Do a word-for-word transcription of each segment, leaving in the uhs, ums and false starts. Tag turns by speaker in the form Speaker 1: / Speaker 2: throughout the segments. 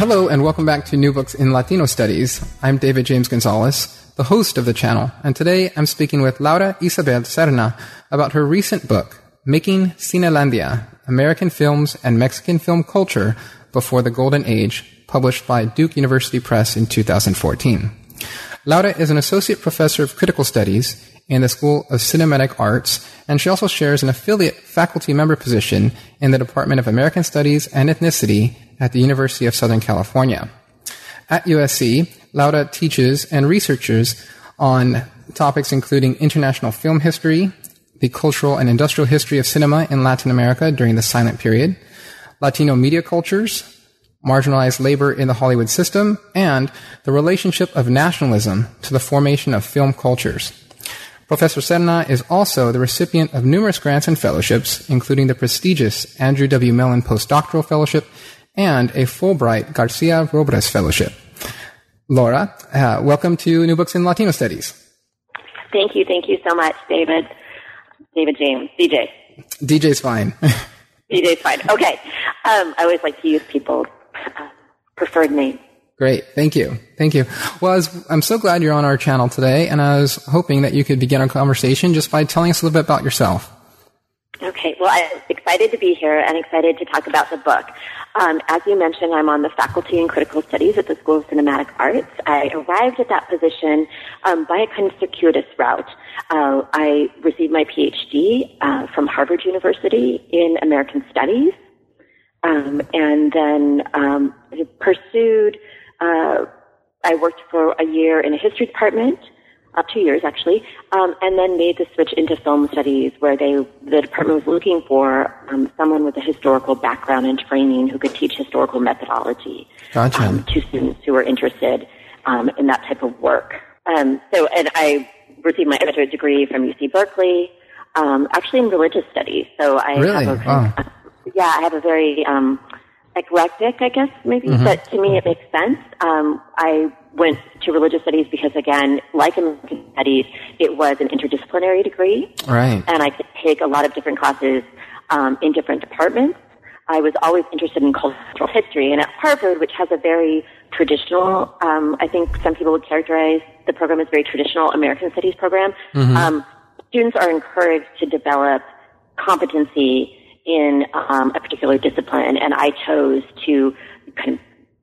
Speaker 1: Hello and welcome back to New Books in Latino Studies. I'm David James Gonzalez, the host of the channel, and today I'm speaking with Laura Isabel Serna about her recent book, Making Cinelandia, American Films and Mexican Film Culture Before the Golden Age, published by Duke University Press in two thousand fourteen. Laura is an associate professor of critical studies in the School of Cinematic Arts, and she also shares an affiliate faculty member position in the Department of American Studies and Ethnicity at the University of Southern California. At U S C, Laura teaches and researches on topics including international film history, the cultural and industrial history of cinema in Latin America during the silent period, Latino media cultures, marginalized labor in the Hollywood system, and the relationship of nationalism to the formation of film cultures. Professor Serna is also the recipient of numerous grants and fellowships, including the prestigious Andrew W. Mellon Postdoctoral Fellowship and a Fulbright Garcia Robles Fellowship. Laura, uh, welcome to New Books in Latino Studies.
Speaker 2: Thank you. Thank you so much, David. David James. D J.
Speaker 1: D J's fine.
Speaker 2: D J's fine. Okay. Um, I always like to use people's uh, preferred name.
Speaker 1: Great. Thank you. Thank you. Well, I was, I'm so glad you're on our channel today, and I was hoping that you could begin our conversation just by telling us a little bit about yourself.
Speaker 2: Okay. Well, I'm excited to be here and excited to talk about the book. Um, as you mentioned, I'm on the faculty in critical studies at the School of Cinematic Arts. I arrived at that position um, by a kind of circuitous route. Uh, I received my P H D uh, from Harvard University in American Studies, um, and then um, pursued. Uh, I worked for a year in a history department, uh, two years actually, um, and then made the switch into film studies, where they the department was looking for um, someone with a historical background and training who could teach historical methodology
Speaker 1: gotcha.
Speaker 2: um, to students who were interested um, in that type of work. Um, so, and I received my undergraduate degree from U C Berkeley, um, actually in religious studies. So I
Speaker 1: really?
Speaker 2: have a,
Speaker 1: wow.
Speaker 2: uh, yeah, I have a very um, eclectic, I guess, maybe, mm-hmm. but to me it makes sense. Um, I went to religious studies because, again, like American studies, it was an interdisciplinary degree.
Speaker 1: Right.
Speaker 2: And I could take a lot of different classes um, in different departments. I was always interested in cultural history, and at Harvard, which has a very traditional, um, I think some people would characterize the program as very traditional American studies program, mm-hmm. um, students are encouraged to develop competency in um, a particular discipline, and I chose to kind of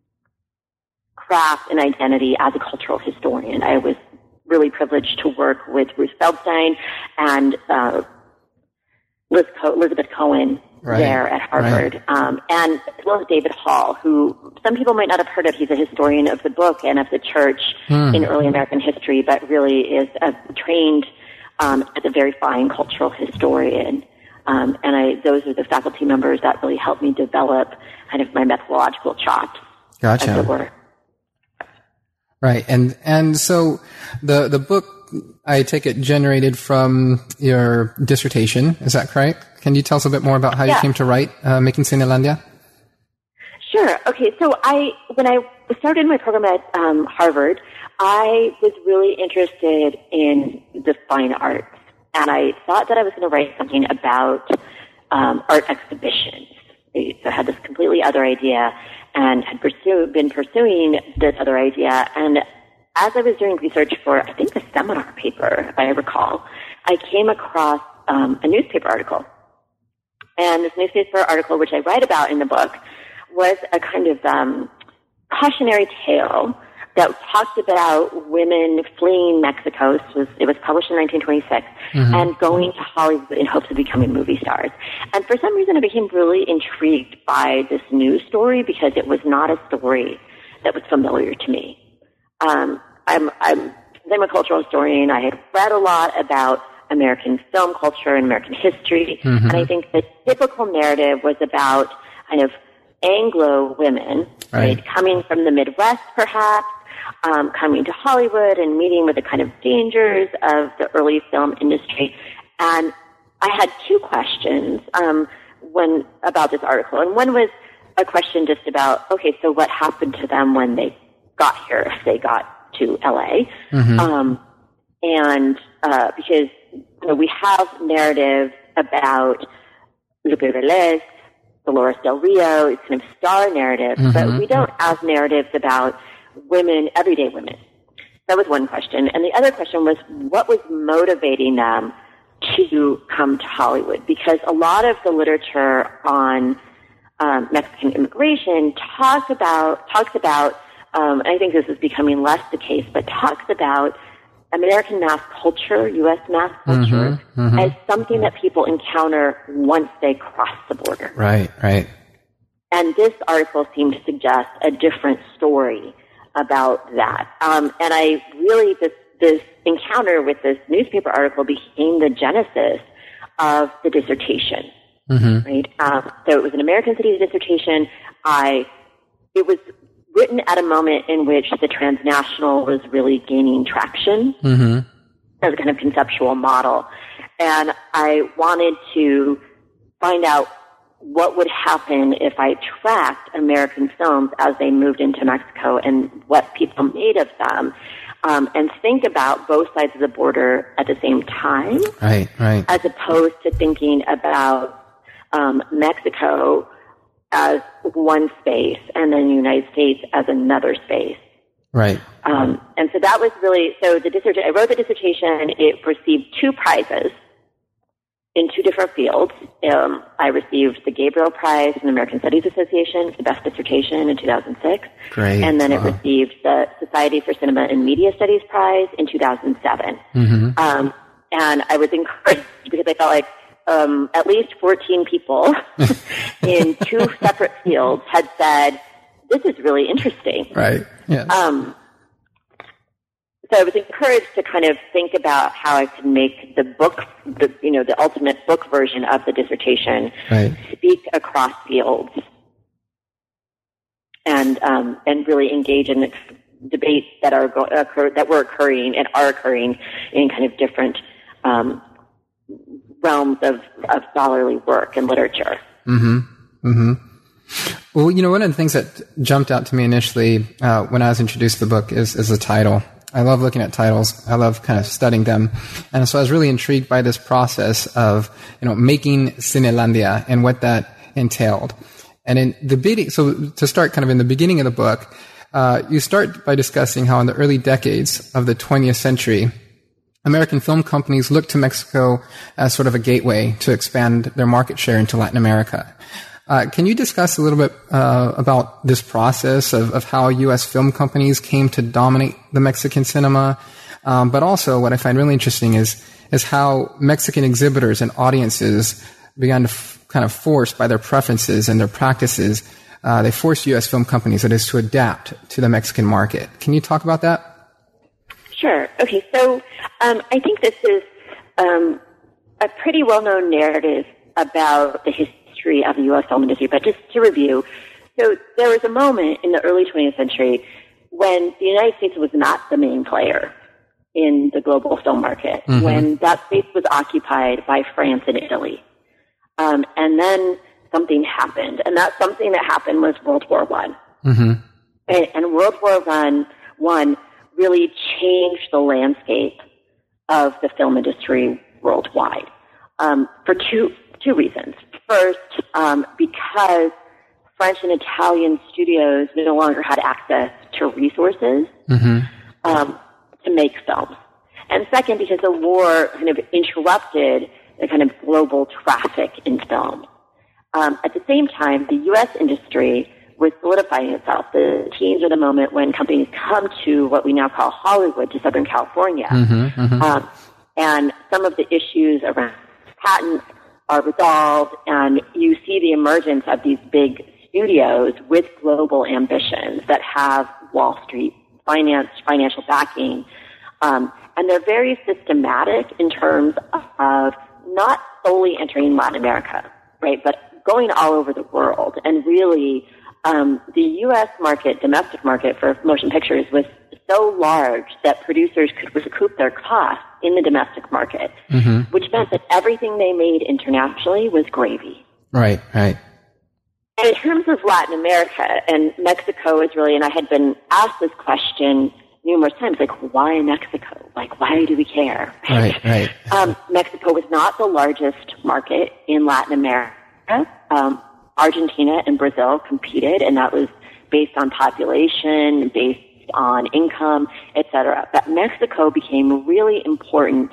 Speaker 2: craft an identity as a cultural historian. I was really privileged to work with Ruth Feldstein and uh, Liz Co- Elizabeth Cohen right. there at Harvard, right. um, and as well as David Hall, who some people might not have heard of. He's a historian of the book and of the church hmm. in early American history, but really is a trained um, as a very fine cultural historian. Um, and I, those are the faculty members that really helped me develop kind of my methodological chops.
Speaker 1: Gotcha.
Speaker 2: As it were.
Speaker 1: Right. And, and so the, the book, I take it, generated from your dissertation. Is that correct? Can you tell us a bit more about how
Speaker 2: yeah.
Speaker 1: you came to write, uh, Making Cinelandia?
Speaker 2: Sure. Okay. So I, when I started my program at, um, Harvard, I was really interested in the fine arts. And I thought that I was going to write something about um, art exhibitions. So I had this completely other idea and had pursue, been pursuing this other idea. And as I was doing research for, I think, a seminar paper, if I recall, I came across um, a newspaper article. And this newspaper article, which I write about in the book, was a kind of um, cautionary tale that talked about women fleeing Mexico. It was, it was published in nineteen twenty-six, mm-hmm. and going to Hollywood in hopes of becoming movie stars. And for some reason, I became really intrigued by this news story because it was not a story that was familiar to me. Um, I'm, I'm, I'm a cultural historian. I had read a lot about American film culture and American history, mm-hmm. and I think the typical narrative was about kind of Anglo women, right, right coming from the Midwest, perhaps, Um, coming to Hollywood and meeting with the kind of dangers of the early film industry. And I had two questions um, when about this article. And one was a question just about, okay, so what happened to them when they got here, if they got to L A? Mm-hmm. Um, and uh, because you know, we have narratives about Lupe Velez, Dolores Del Rio, these kind of star narratives, mm-hmm. but we don't have narratives about women, everyday women. That was one question. And the other question was, what was motivating them to come to Hollywood? Because a lot of the literature on um, Mexican immigration talks about, talks about, um, and I think this is becoming less the case, but talks about American mass culture, U S mass culture, mm-hmm, mm-hmm. as something that people encounter once they cross the border.
Speaker 1: Right, right.
Speaker 2: And this article seemed to suggest a different story about that. Um, and I really, this, this encounter with this newspaper article became the genesis of the dissertation, mm-hmm. right? Um, so it was an American Studies dissertation. I, it was written at a moment in which the transnational was really gaining traction mm-hmm. as a kind of conceptual model. And I wanted to find out what would happen if I tracked American films as they moved into Mexico and what people made of them, um, and think about both sides of the border at the same time,
Speaker 1: right, right.
Speaker 2: as opposed to thinking about um, Mexico as one space and then the United States as another space.
Speaker 1: Right.
Speaker 2: Um, and so that was really, so the dissertation, I wrote the dissertation, it received two prizes in two different fields. Um, I received the Gabriel Prize from the American Studies Association for the best dissertation in two thousand six.
Speaker 1: Great.
Speaker 2: And then
Speaker 1: wow.
Speaker 2: it received the Society for Cinema and Media Studies Prize in two thousand seven. Mm-hmm. Um, and I was encouraged because I felt like Um, at least fourteen people in two separate fields had said, this is really interesting.
Speaker 1: Right. Yeah.
Speaker 2: Um, so I was encouraged to kind of think about how I could make the book, the, you know, the ultimate book version of the dissertation
Speaker 1: right.
Speaker 2: speak across fields and, um, and really engage in debates that are go- occur- that were occurring and are occurring in kind of different, um, realms of, of scholarly work and literature.
Speaker 1: Mm-hmm. Mm-hmm. Well, you know, one of the things that jumped out to me initially uh, when I was introduced to the book is, is the title. I love looking at titles. I love kind of studying them. And so I was really intrigued by this process of, you know, making Cinelandia and what that entailed. And in the beginning, so to start kind of in the beginning of the book, uh, you start by discussing how in the early decades of the twentieth century, American film companies looked to Mexico as sort of a gateway to expand their market share into Latin America. Uh, can you discuss a little bit uh, about this process of, of how U S film companies came to dominate the Mexican cinema? Um, but also, what I find really interesting is is how Mexican exhibitors and audiences began to f- kind of force by their preferences and their practices. Uh, they forced U S film companies, that is, to adapt to the Mexican market. Can you talk about that?
Speaker 2: Sure. Okay. So um, I think this is um, a pretty well-known narrative about the history of the U S film industry. But just to review, so there was a moment in the early twentieth century when the United States was not the main player in the global film market, mm-hmm. when that space was occupied by France and Italy. Um, and then something happened, and that something that happened was World War One. Mm-hmm. And, and World War One, one really changed the landscape of the film industry worldwide um, for two two reasons. First, um, because French and Italian studios no longer had access to resources mm-hmm. um, to make films. And second, because the war kind of interrupted the kind of global traffic in film. Um, at the same time, the U S industry was solidifying itself. The teens are the moment when companies come to what we now call Hollywood, to Southern California. Mm-hmm, mm-hmm. Um, and some of the issues around patents are resolved, and you see the emergence of these big studios with global ambitions that have Wall Street finance, financial backing. Um, and they're very systematic in terms of not solely entering Latin America, right, but going all over the world. And really, um, the U S market, domestic market for motion pictures was so large that producers could recoup their costs in the domestic market, mm-hmm. which meant that everything they made internationally was gravy.
Speaker 1: Right, right.
Speaker 2: And in terms of Latin America, and Mexico is really, and I had been asked this question numerous times, like, why Mexico? Like, why do we care?
Speaker 1: Right, right.
Speaker 2: um, Mexico was not the largest market in Latin America. Um, Argentina and Brazil competed, and that was based on population, based on income, et cetera. But Mexico became really important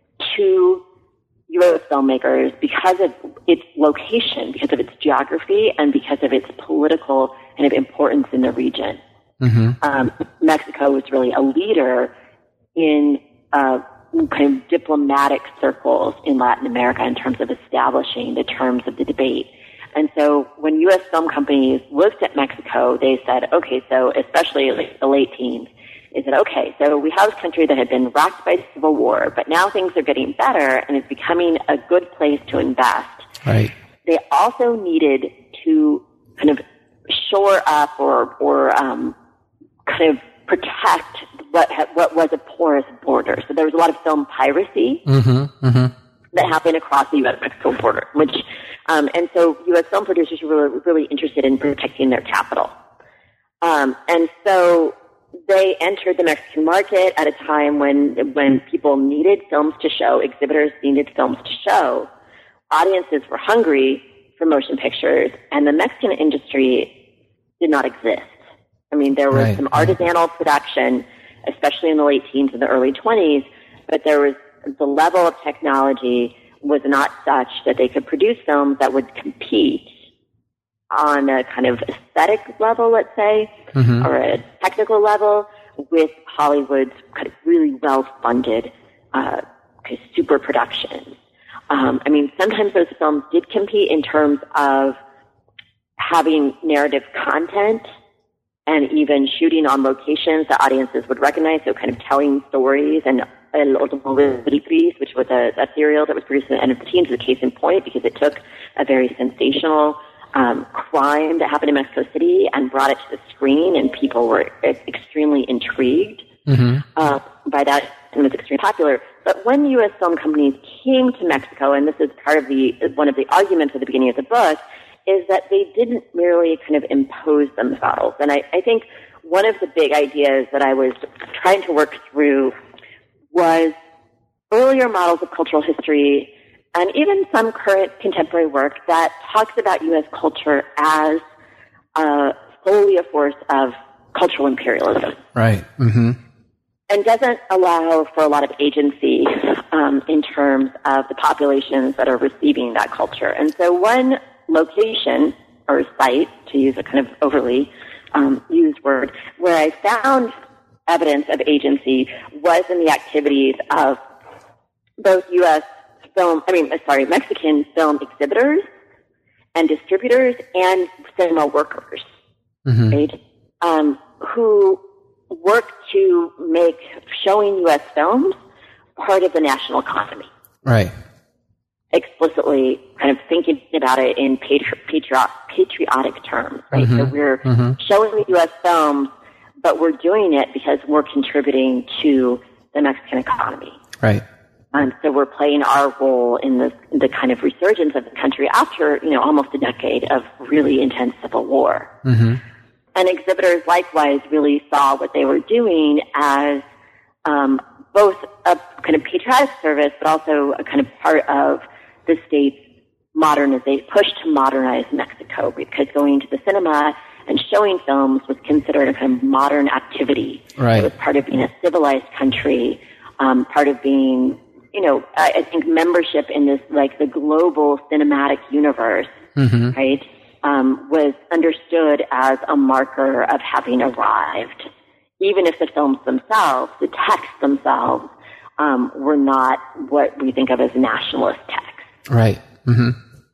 Speaker 2: to U S filmmakers because of its location, because of its geography, and because of its political kind of importance in the region. Mm-hmm. Um, Mexico was really a leader in uh, kind of diplomatic circles in Latin America in terms of establishing the terms of the debate. And so when U S film companies looked at Mexico, they said, okay, so especially like the late teens, they said, okay, so we have a country that had been racked by civil war, but now things are getting better and it's becoming a good place to invest.
Speaker 1: Right.
Speaker 2: They also needed to kind of shore up or, or um, kind of protect what ha- what was a porous border. So there was a lot of film piracy mm-hmm, mm-hmm. that happened across the U S Mexico border, which um, and so U S film producers were really, really interested in protecting their capital. Um, and so they entered the Mexican market at a time when when people needed films to show, exhibitors needed films to show, audiences were hungry for motion pictures, and the Mexican industry did not exist. I mean, there was right. some artisanal production, especially in the late teens and the early twenties, but there was the level of technology was not such that they could produce films that would compete on a kind of aesthetic level, let's say, mm-hmm. or a technical level with Hollywood's kind of really well-funded uh, kind of super productions. Um, I mean, sometimes those films did compete in terms of having narrative content and even shooting on locations that audiences would recognize, so kind of telling stories. And El Último Gris, which was a, a serial that was produced in the end of the teens, is a case in point because it took a very sensational um, crime that happened in Mexico City and brought it to the screen, and people were extremely intrigued mm-hmm. uh, by that, and it was extremely popular. But when U S film companies came to Mexico, and this is part of the one of the arguments at the beginning of the book, is that they didn't merely kind of impose themselves. And I, I think one of the big ideas that I was trying to work through was earlier models of cultural history and even some current contemporary work that talks about U S culture as uh, solely a force of cultural imperialism.
Speaker 1: Right. Mm-hmm.
Speaker 2: And doesn't allow for a lot of agency um, in terms of the populations that are receiving that culture. And so one location or site, to use a kind of overly um, used word, where I found evidence of agency was in the activities of both U S film, I mean, sorry, Mexican film exhibitors and distributors and cinema workers, mm-hmm. right, um, who work to make showing U S films part of the national economy.
Speaker 1: Right.
Speaker 2: Explicitly kind of thinking about it in patri- patriot, patriotic terms, right? Mm-hmm. So we're mm-hmm. showing U S films, but we're doing it because we're contributing to the Mexican economy.
Speaker 1: Right.
Speaker 2: Um, so we're playing our role in the, the kind of resurgence of the country after, you know, almost a decade of really intense civil war. Mm-hmm. And exhibitors likewise really saw what they were doing as um, both a kind of patriotic service, but also a kind of part of the state's modernization, push to modernize Mexico, because going to the cinema and showing films was considered a kind of modern activity.
Speaker 1: Right.
Speaker 2: It was part of being a civilized country, um, part of being, you know, I, I think membership in this, like, the global cinematic universe, mm-hmm. right, um, was understood as a marker of having arrived, even if the films themselves, the texts themselves, um, were not what we think of as nationalist texts.
Speaker 1: Right. Mm-hmm.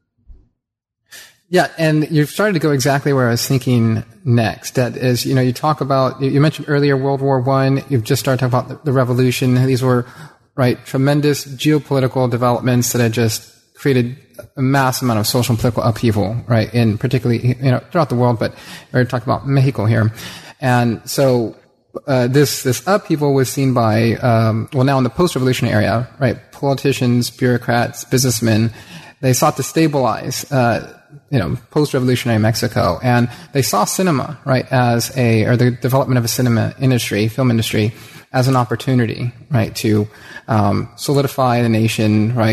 Speaker 1: Yeah, and you've started to go exactly where I was thinking next. That is, you know, you talk about, you mentioned earlier World War One. You've just started talking about the, the revolution. These were, right, tremendous geopolitical developments that had just created a mass amount of social and political upheaval, right, in particularly, you know, throughout the world, but we're talking about Mexico here. And so, uh, this, this upheaval was seen by, um, well, now in the post-revolutionary era, right, politicians, bureaucrats, businessmen, they sought to stabilize, uh, you know, post-revolutionary Mexico. And they saw cinema, right, as a, or the development of a cinema industry, film industry, as an opportunity, right, to, um, solidify the nation, right,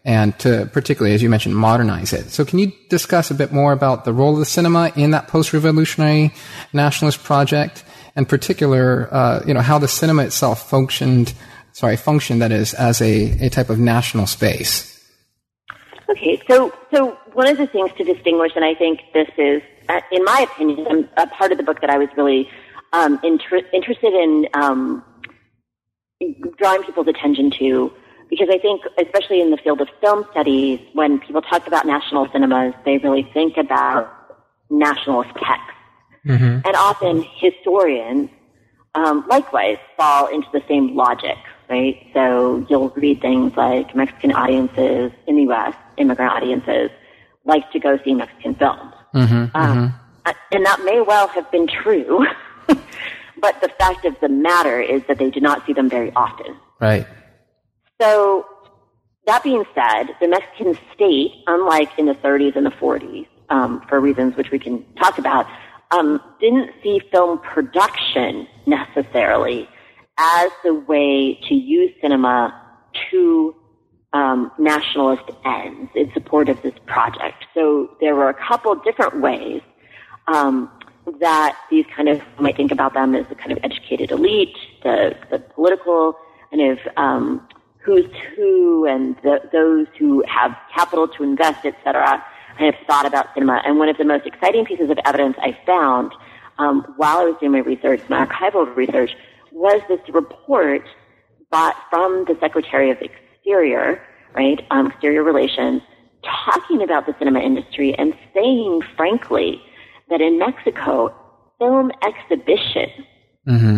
Speaker 1: and to particularly, as you mentioned, modernize it. So can you discuss a bit more about the role of the cinema in that post-revolutionary nationalist project, in particular, uh, you know, how the cinema itself functioned, sorry, functioned, that is, as a, a type of national space?
Speaker 2: Okay, so so one of the things to distinguish, and I think this is, uh, in my opinion, a part of the book that I was really um, inter- interested in um, drawing people's attention to, because I think, especially in the field of film studies, when people talk about national cinemas, they really think about nationalist texts. Mm-hmm. And often historians, um, likewise, fall into the same logic, right? So you'll read things like Mexican audiences in the U S, immigrant audiences, like to go see Mexican films. Mm-hmm, um, mm-hmm. And that may well have been true, but the fact of the matter is that they did not see them very often.
Speaker 1: Right.
Speaker 2: So that being said, the Mexican state, unlike in the thirties and the forties, um, for reasons which we can talk about, um, didn't see film production necessarily as the way to use cinema to um, nationalist ends in support of this project. So there were a couple different ways um, that these kind of, you might think about them as the kind of educated elite, the, the political kind of um, who's who, and the, those who have capital to invest, et cetera, kind of thought about cinema. And one of the most exciting pieces of evidence I found um, while I was doing my research, my archival research, was this report bought from the Secretary of Exterior, right, um, Exterior Relations, talking about the cinema industry and saying, frankly, that in Mexico, film exhibition mm-hmm.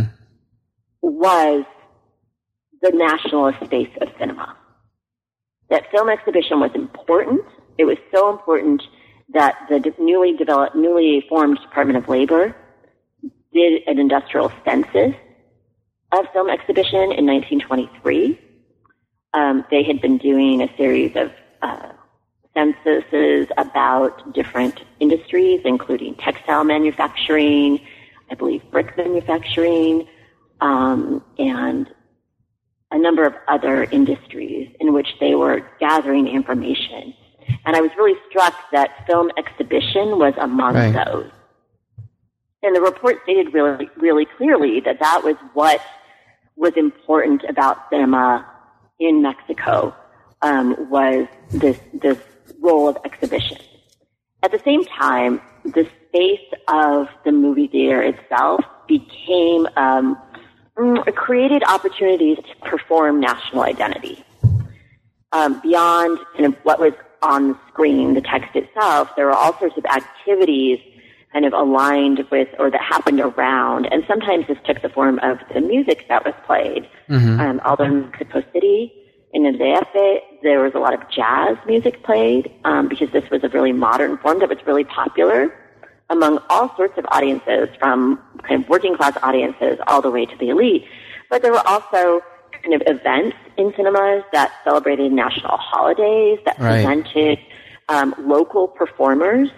Speaker 2: was the nationalist space of cinema. That film exhibition was important. It was so important that the newly developed, newly formed Department of Labor did an industrial census of film exhibition in nineteen twenty-three. Um, they had been doing a series of uh, censuses about different industries, including textile manufacturing, I believe brick manufacturing, um, and a number of other industries in which they were gathering information. And I was really struck that film exhibition was among right. those. And the report stated really, really clearly that that was what was important about cinema in Mexico, um, was this, this role of exhibition. At the same time, the space of the movie theater itself became, um, created opportunities to perform national identity. Um, beyond kind of what was on the screen, the text itself, there were all sorts of activities kind of aligned with or that happened around, and sometimes this took the form of the music that was played. Mm-hmm. Um, although in Mexico City, in the D F, there was a lot of jazz music played um, because this was a really modern form that was really popular among all sorts of audiences, from kind of working class audiences all the way to the elite. But there were also kind of events in cinemas that celebrated national holidays, that right. presented um, local performers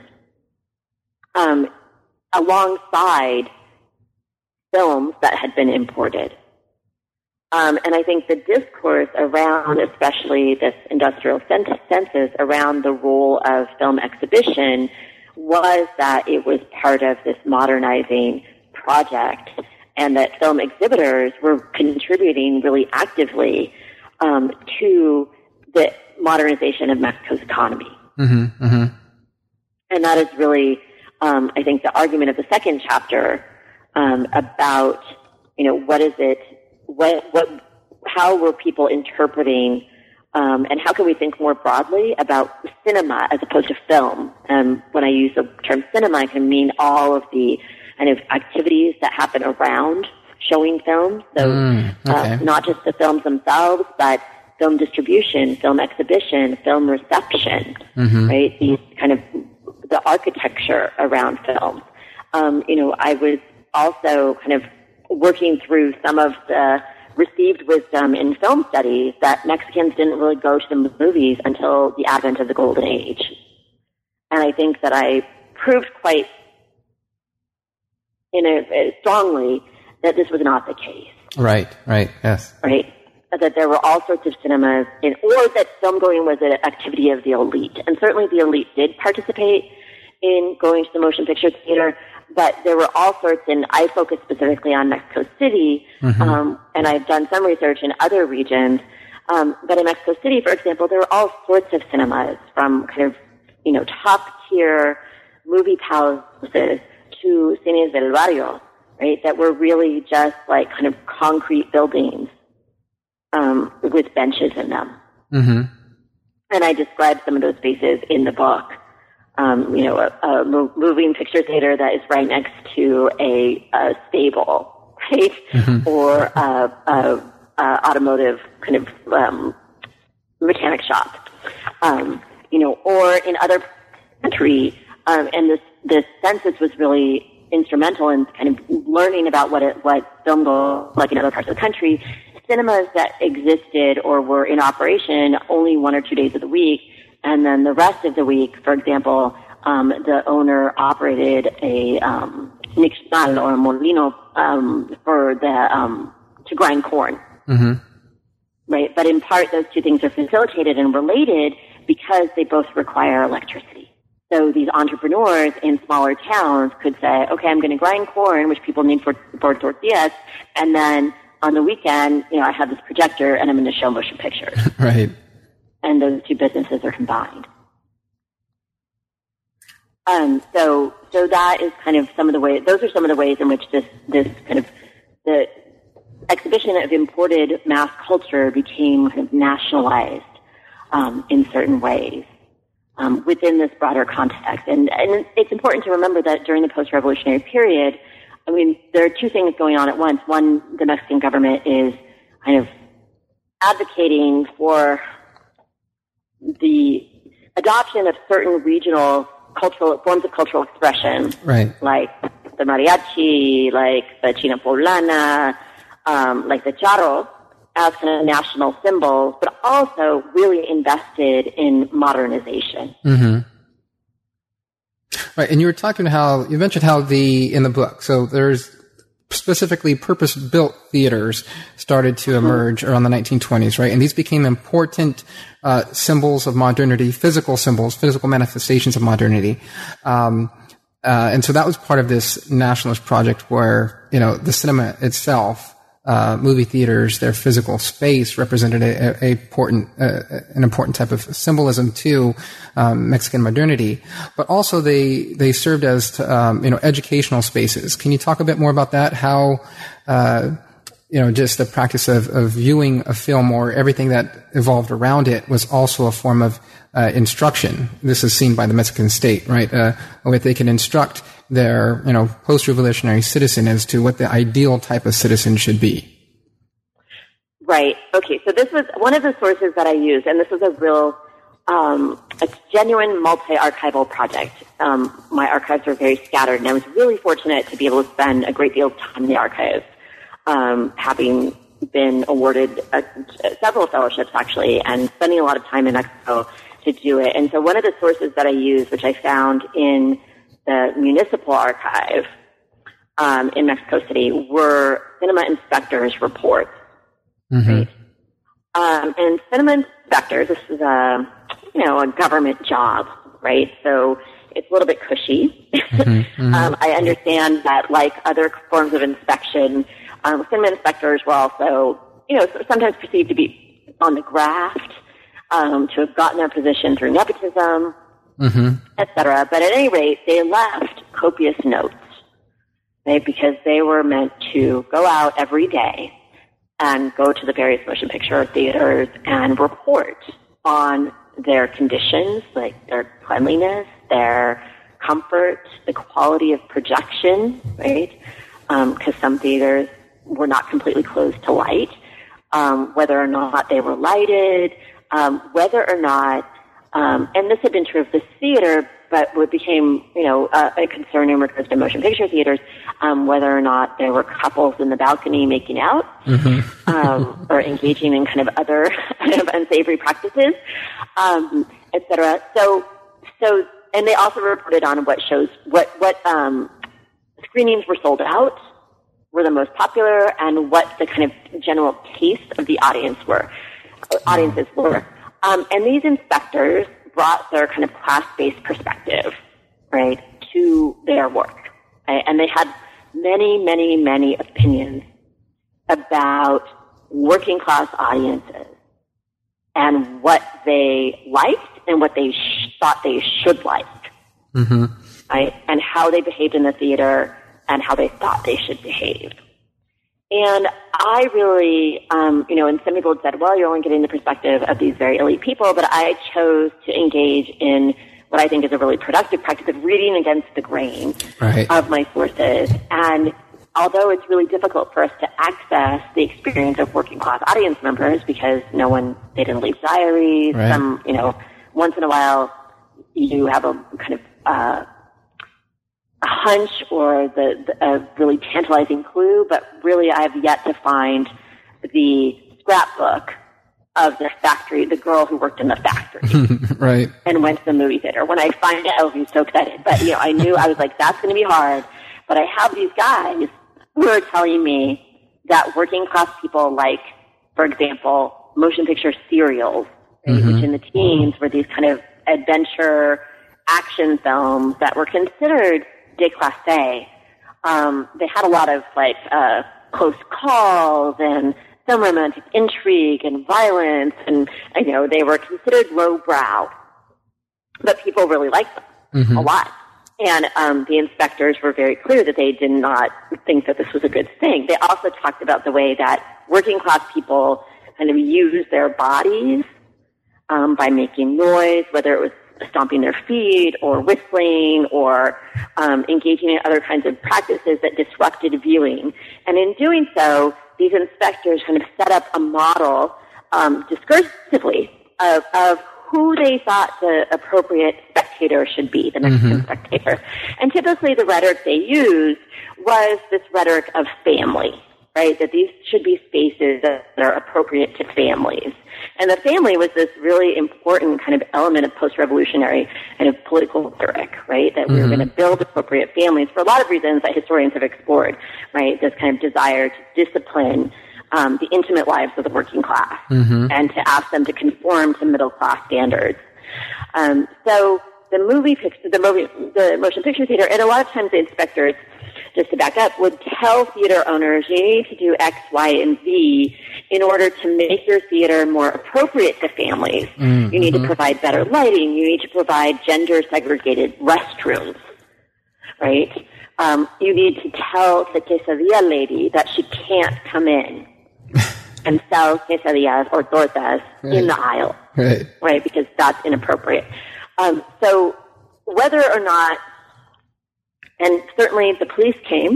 Speaker 2: um, alongside films that had been imported. Um, and I think the discourse around, especially this industrial census, around the role of film exhibition was that it was part of this modernizing project, and that film exhibitors were contributing really actively um, to the modernization of Mexico's economy. Mm-hmm, mm-hmm. And that is really, um, I think, the argument of the second chapter um, about, you know, what is it, what, what, how were people interpreting, um, and how can we think more broadly about cinema as opposed to film? Um, when I use the term cinema, I can mean all of the kind of activities that happen around showing films. So mm, okay. uh, not just the films themselves, but film distribution, film exhibition, film reception, mm-hmm. right? These kind of the architecture around films. Um, you know, I was also kind of working through some of the received wisdom in film studies that Mexicans didn't really go to the movies until the advent of the Golden Age. And I think that I proved quite in a, strongly that this was not the case.
Speaker 1: Right, right, yes.
Speaker 2: Right. that there were all sorts of cinemas, in, or that film going was an activity of the elite. And certainly the elite did participate in going to the motion picture theater, but there were all sorts, and I focused specifically on Mexico City, mm-hmm. um, and I've done some research in other regions. Um, but in Mexico City, for example, there were all sorts of cinemas, from kind of, you know, top-tier movie houses to cines del barrio, right, that were really just like kind of concrete buildings um, with benches in them. Mm-hmm. And I described some of those spaces in the book. Um, you know, a, a moving picture theater that is right next to a, a stable, right, mm-hmm. or a, a, a automotive kind of um, mechanic shop. Um, you know, or in other country, um, and this this census was really instrumental in kind of learning about what it, what film goes like in other parts of the country. Cinemas that existed or were in operation only one or two days of the week, and then the rest of the week, for example, um, the owner operated a um, nixtal or a molino um, for the um, to grind corn, mm-hmm. right? But in part, those two things are facilitated and related because they both require electricity. So these entrepreneurs in smaller towns could say, okay, I'm going to grind corn, which people need for, for tortillas, and then on the weekend, you know, I have this projector and I'm going to show motion pictures.
Speaker 1: Right.
Speaker 2: And those two businesses are combined. Um, so, so that is kind of some of the ways, those are some of the ways in which this, this kind of, the exhibition of imported mass culture became kind of nationalized, um, in certain ways. Um, within this broader context. And, and it's important to remember that during the post-revolutionary period, I mean, there are two things going on at once. One, the Mexican government is kind of advocating for the adoption of certain regional cultural forms of cultural expression,
Speaker 1: right?
Speaker 2: Like the mariachi, like the china poblana, um, like the charro, as kind of national symbols, but also really invested in modernization.
Speaker 1: Mm-hmm. Right, and you were talking how you mentioned how the in the book. So there's specifically purpose-built theaters started to emerge mm-hmm. around the nineteen twenties, right? And these became important uh, symbols of modernity, physical symbols, physical manifestations of modernity. Um, uh, and so that was part of this nationalist project, where you know the cinema itself. Uh, movie theaters, their physical space represented a, a important, uh, an important type of symbolism to um, Mexican modernity. But also, they they served as um, you know educational spaces. Can you talk a bit more about that? How uh, you know just the practice of, of viewing a film or everything that evolved around it was also a form of uh, instruction. This is seen by the Mexican state, right? Uh, where they can instruct their, you know, post-revolutionary citizen as to what the ideal type of citizen should be.
Speaker 2: Right. Okay. So this was one of the sources that I used, and this was a real, um, a genuine multi-archival project. Um, my archives were very scattered, and I was really fortunate to be able to spend a great deal of time in the archives, um, having been awarded uh, several fellowships, actually, and spending a lot of time in Mexico to do it. And so one of the sources that I used, which I found in the municipal archive um, in Mexico City, were cinema inspectors' reports. Mm-hmm. Right? Um, and cinema inspectors, this is a you know a government job, right? So it's a little bit cushy. Mm-hmm. Mm-hmm. um, I understand that, like other forms of inspection, um, cinema inspectors were also you know sometimes perceived to be on the graft, um, to have gotten their position through nepotism. Mm-hmm. et cetera. But at any rate, they left copious notes, right? Because they were meant to go out every day and go to the various motion picture theaters and report on their conditions, like their cleanliness, their comfort, the quality of projection, right? Because um, some theaters were not completely closed to light, um, whether or not they were lighted, um, whether or not Um, and this had been true of the theater, but what became, you know, uh, a concern in regards to motion picture theaters, um, whether or not there were couples in the balcony making out, mm-hmm. um, or engaging in kind of other kind of unsavory practices, um, et cetera. So, so, and they also reported on what shows, what, what, um, screenings were sold out, were the most popular and what the kind of general taste of the audience were, audiences were. Um, and these inspectors brought their kind of class-based perspective, right, to their work. Right? And they had many, many, many opinions about working-class audiences and what they liked and what they sh- thought they should like,
Speaker 1: mm-hmm.
Speaker 2: right, and how they behaved in the theater and how they thought they should behave. And I really, um, you know, and some people had said, well, you're only getting the perspective of these very elite people, but I chose to engage in what I think is a really productive practice of reading against the grain
Speaker 1: right.
Speaker 2: of my sources. And although it's really difficult for us to access the experience of working class audience members because no one, they didn't leave diaries,
Speaker 1: right.
Speaker 2: some, you know, once in a while you have a kind of, uh, a hunch or the, the a really tantalizing clue, but really I've yet to find the scrapbook of the factory, the girl who worked in the factory,
Speaker 1: right,
Speaker 2: and went to the movie theater. When I find it, I'll be so excited. But you know, I knew I was like, that's going to be hard. But I have these guys who are telling me that working class people like, for example, motion picture serials, right, mm-hmm. which in the teens were these kind of adventure action films that were considered déclassé. Um, they had a lot of like uh, close calls and some romantic intrigue and violence, and you know they were considered lowbrow, but people really liked them mm-hmm. a lot. And um, the inspectors were very clear that they did not think that this was a good thing. They also talked about the way that working class people kind of use their bodies um, by making noise, whether it was stomping their feet or whistling or um, engaging in other kinds of practices that disrupted viewing. And in doing so, these inspectors kind of set up a model um, discursively of, of who they thought the appropriate spectator should be, the Mexican mm-hmm. spectator. And typically the rhetoric they used was this rhetoric of family, right? That these should be spaces that are appropriate to families. And the family was this really important kind of element of post-revolutionary kind of political rhetoric, right? That mm-hmm. we were going to build appropriate families for a lot of reasons that historians have explored, right? This kind of desire to discipline um, the intimate lives of the working class mm-hmm. and to ask them to conform to middle-class standards. Um, so the movie picture, the movie, the motion picture theater, and a lot of times the inspectors, just to back up, would tell theater owners, you need to do X, Y, and Z in order to make your theater more appropriate to families. Mm-hmm. You need to provide better lighting. You need to provide gender-segregated restrooms, right? Um, you need to tell the quesadilla lady that she can't come in and sell quesadillas or tortas right. in the aisle,
Speaker 1: right?
Speaker 2: Right, because that's inappropriate. Um, so whether or not, and certainly the police came.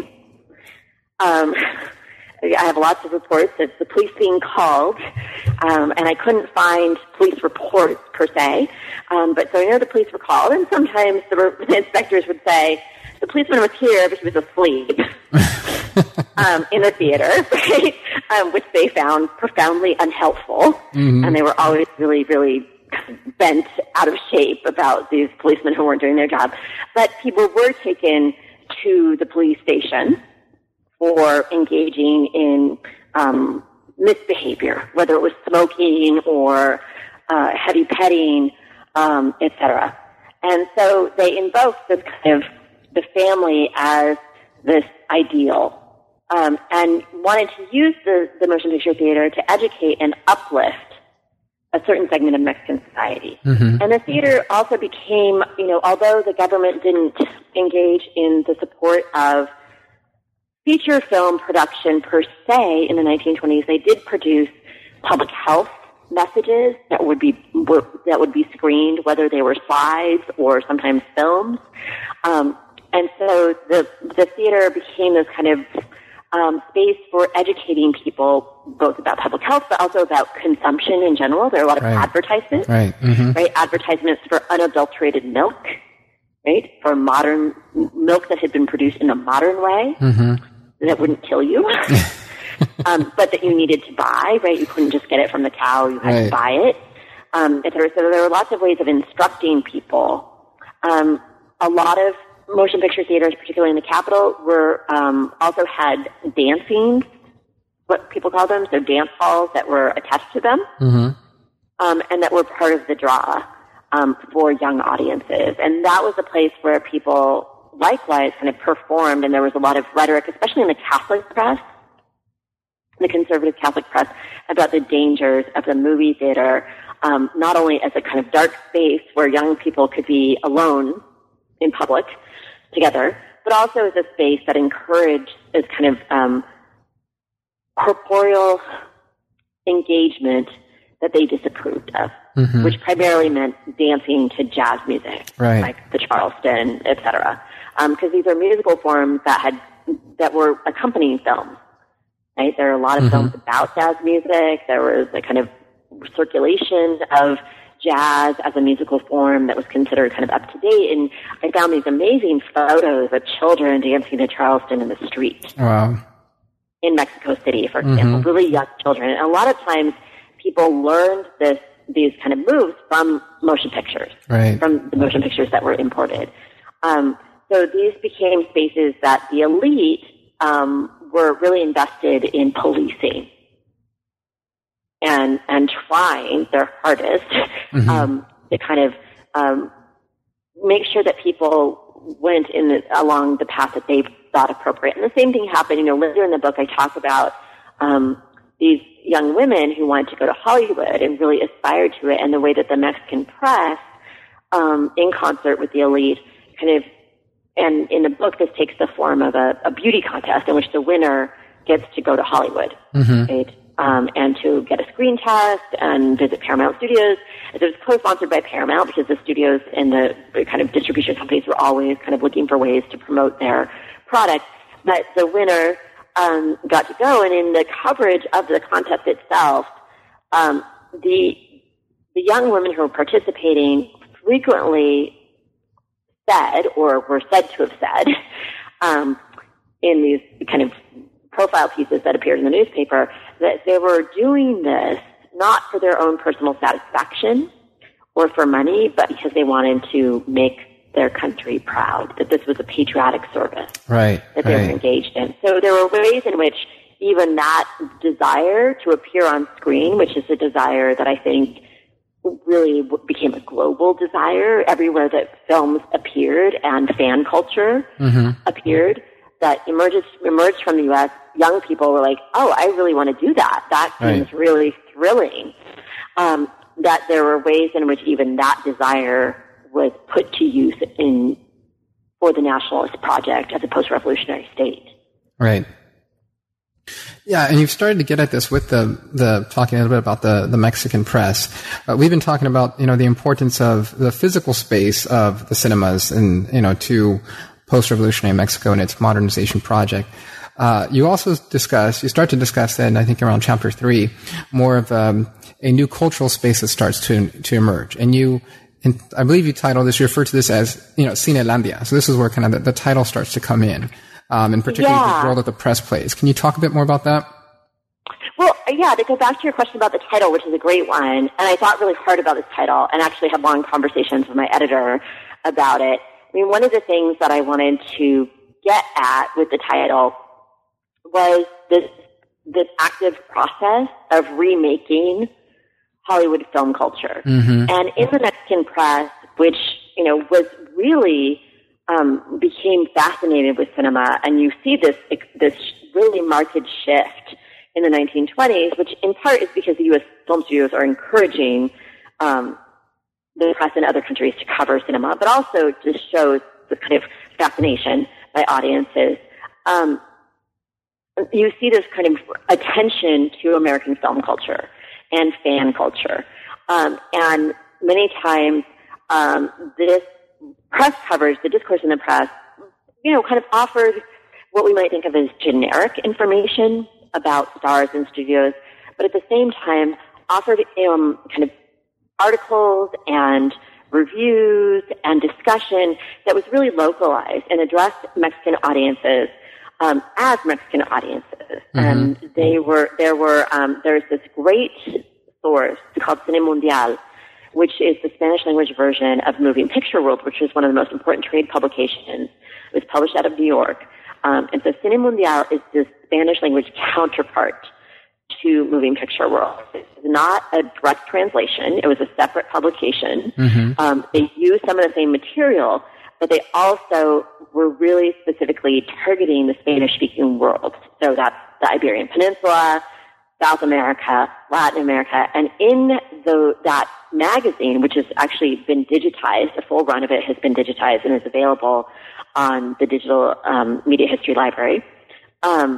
Speaker 2: Um, I have lots of reports of the police being called, um, and I couldn't find police reports per se. Um, but so I know the police were called, and sometimes the, the inspectors would say, the policeman was here, but he was asleep um, in the theater, right? Um, which they found profoundly unhelpful. Mm-hmm. And they were always really, really bent out of shape about these policemen who weren't doing their job. But people were taken to the police station for engaging in um, misbehavior, whether it was smoking or uh, heavy petting, um, et cetera. And so they invoked this kind of the family as this ideal, um, and wanted to use the, the motion picture theater to educate and uplift a certain segment of Mexican society. Mm-hmm. And the theater also became, you know, although the government didn't engage in the support of feature film production per se in the nineteen twenties, they did produce public health messages that would be that would be screened, whether they were slides or sometimes films. Um, and so the the theater became this kind of um, space for educating people both about public health, but also about consumption in general. There are a lot of right. advertisements,
Speaker 1: right? Mm-hmm.
Speaker 2: right? Advertisements for unadulterated milk, right? For modern milk that had been produced in a modern way mm-hmm. that wouldn't kill you. Um, but that you needed to buy, right? You couldn't just get it from the cow; you had right. to buy it. Um, et cetera. So there were lots of ways of instructing people. Um, a lot of motion picture theaters, particularly in the capital, were um, also had dancing, what people call them, so dance halls that were attached to them,
Speaker 1: mm-hmm.
Speaker 2: um, and that were part of the draw um, for young audiences. And that was a place where people likewise kind of performed, and there was a lot of rhetoric, especially in the Catholic press, the conservative Catholic press, about the dangers of the movie theater, um, not only as a kind of dark space where young people could be alone in public together, but also as a space that encouraged this kind of um, corporeal engagement that they disapproved of, mm-hmm. which primarily meant dancing to jazz music,
Speaker 1: right.
Speaker 2: like the Charleston, et cetera. Because um, these are musical forms that had that were accompanying films. Right, there are a lot of mm-hmm. films about jazz music. There was a kind of circulation of jazz as a musical form that was considered kind of up to date. And I found these amazing photos of children dancing to Charleston in the street.
Speaker 1: Wow.
Speaker 2: In Mexico City, for example, mm-hmm. really young children. And a lot of times people learned this, these kind of moves from motion pictures,
Speaker 1: right.
Speaker 2: from the motion pictures that were imported. Um, so these became spaces that the elite um, were really invested in policing and and trying their hardest mm-hmm. um, to kind of um, make sure that people went in the, along the path that they thought appropriate. And the same thing happened, you know, later in the book I talk about um, these young women who wanted to go to Hollywood and really aspired to it, and the way that the Mexican press, um, in concert with the elite, kind of, and in the book this takes the form of a, a beauty contest in which the winner gets to go to Hollywood, mm-hmm. right? Um, and to get a screen test and visit Paramount Studios. It was co-sponsored by Paramount because the studios and the kind of distribution companies were always kind of looking for ways to promote their product. But the winner um, got to go, and in the coverage of the contest itself, um, the the young women who were participating frequently said, or were said to have said, um, in these kind of profile pieces that appeared in the newspaper, that they were doing this not for their own personal satisfaction or for money, but because they wanted to make their country proud, that this was a patriotic service
Speaker 1: right,
Speaker 2: that they
Speaker 1: right.
Speaker 2: were engaged in. So there were ways in which even that desire to appear on screen, which is a desire that I think really became a global desire everywhere that films appeared and fan culture mm-hmm. appeared, that emerged, emerged from the U S, young people were like, oh, I really want to do that. That seems right. really thrilling. Um, that there were ways in which even that desire was put to use in for the nationalist project as a post-revolutionary state.
Speaker 1: Right. Yeah, and you've started to get at this with the the talking a little bit about the the Mexican press. Uh, we've been talking about you know the importance of the physical space of the cinemas and you know to post-revolutionary Mexico and its modernization project. Uh, you also discuss, you start to discuss then, I think around chapter three, more of um, a new cultural space that starts to to emerge. And you, and I believe you titled this, you refer to this as, you know, Cinelandia. So this is where kind of the, the title starts to come in, um, and particularly
Speaker 2: yeah.
Speaker 1: the role that the press plays. Can you talk a bit more about that?
Speaker 2: Well, yeah, to go back to your question about the title, which is a great one, and I thought really hard about this title and actually had long conversations with my editor about it. I mean, one of the things that I wanted to get at with the title was this this active process of remaking Hollywood film culture. Mm-hmm. And in the Mexican press, which, you know, was really, um, became fascinated with cinema, and you see this, this really marked shift in the nineteen twenties, which in part is because the U S film studios are encouraging, um, the press in other countries to cover cinema, but also just shows the kind of fascination by audiences. Um, you see this kind of attention to American film culture and fan culture. Um, and many times, um, this press coverage, the discourse in the press, you know, kind of offered what we might think of as generic information about stars and studios, but at the same time offered um, kind of articles and reviews and discussion that was really localized and addressed Mexican audiences um, as Mexican audiences. Mm-hmm. And they were there were um, there's this great source called Cine Mundial, which is the Spanish language version of Moving Picture World, which is one of the most important trade publications. It was published out of New York. Um, and so Cine Mundial is the Spanish language counterpart to Moving Picture World. It's not a direct translation. It was a separate publication. Mm-hmm. Um, they used some of the same material, but they also were really specifically targeting the Spanish-speaking world. So that's the Iberian Peninsula, South America, Latin America, and in the, that magazine, which has actually been digitized, the full run of it has been digitized and is available on the Digital um, Media History Library um,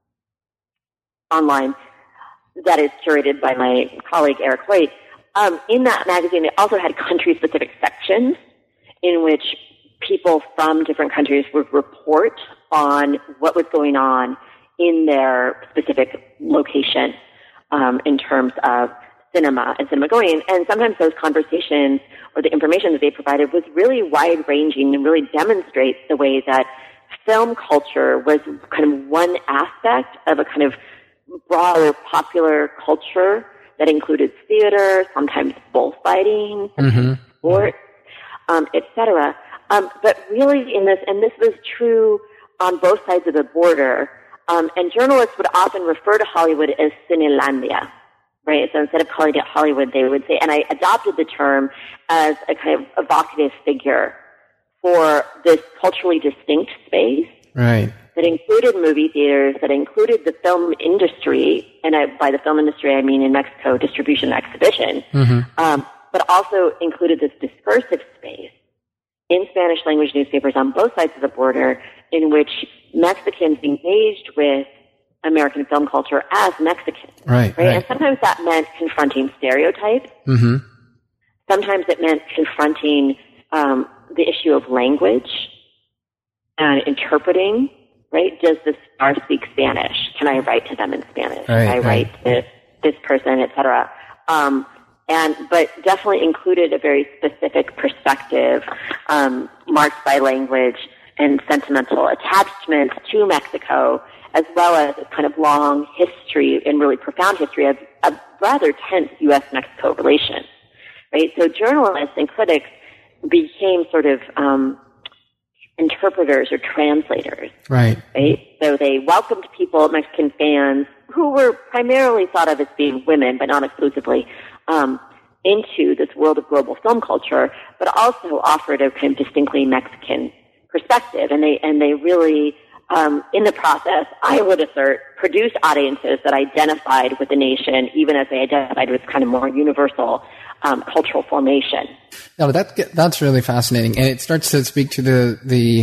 Speaker 2: online, that is curated by my colleague Eric Hoyt. Um, in that magazine, it also had country-specific sections in which people from different countries would report on what was going on in their specific location um, in terms of cinema and cinema going. And sometimes those conversations or the information that they provided was really wide-ranging and really demonstrates the way that film culture was kind of one aspect of a kind of broader popular culture that included theater, sometimes bullfighting, mm-hmm. sports, um, et cetera. Um, but really in this, and this was true on both sides of the border, um, and journalists would often refer to Hollywood as Cinelandia, right? So instead of calling it Hollywood, they would say, and I adopted the term as a kind of evocative figure for this culturally distinct space.
Speaker 1: Right.
Speaker 2: That included movie theaters, that included the film industry, and I, by the film industry I mean in Mexico, distribution and exhibition, mm-hmm. um, but also included this discursive space in Spanish language newspapers on both sides of the border in which Mexicans engaged with American film culture as Mexicans.
Speaker 1: Right,
Speaker 2: right?
Speaker 1: right.
Speaker 2: And sometimes that meant confronting stereotypes. Mm-hmm. Sometimes it meant confronting um, the issue of language and interpreting. Right? Does the star speak Spanish? Can I write to them in Spanish?
Speaker 1: Right,
Speaker 2: Can I write
Speaker 1: right.
Speaker 2: to this person, et cetera? Um, and, but definitely included a very specific perspective, um, marked by language and sentimental attachment to Mexico, as well as a kind of long history and really profound history of a rather tense U S Mexico relations. Right? So journalists and critics became sort of, um, interpreters or translators.
Speaker 1: Right.
Speaker 2: Right? So they welcomed people, Mexican fans, who were primarily thought of as being women, but not exclusively, um, into this world of global film culture, but also offered a kind of distinctly Mexican perspective. And they, and they really, um, in the process, I would assert, produced audiences that identified with the nation, even as they identified with kind of more universal Um, cultural formation.
Speaker 1: No, that that's really fascinating, and it starts to speak to the the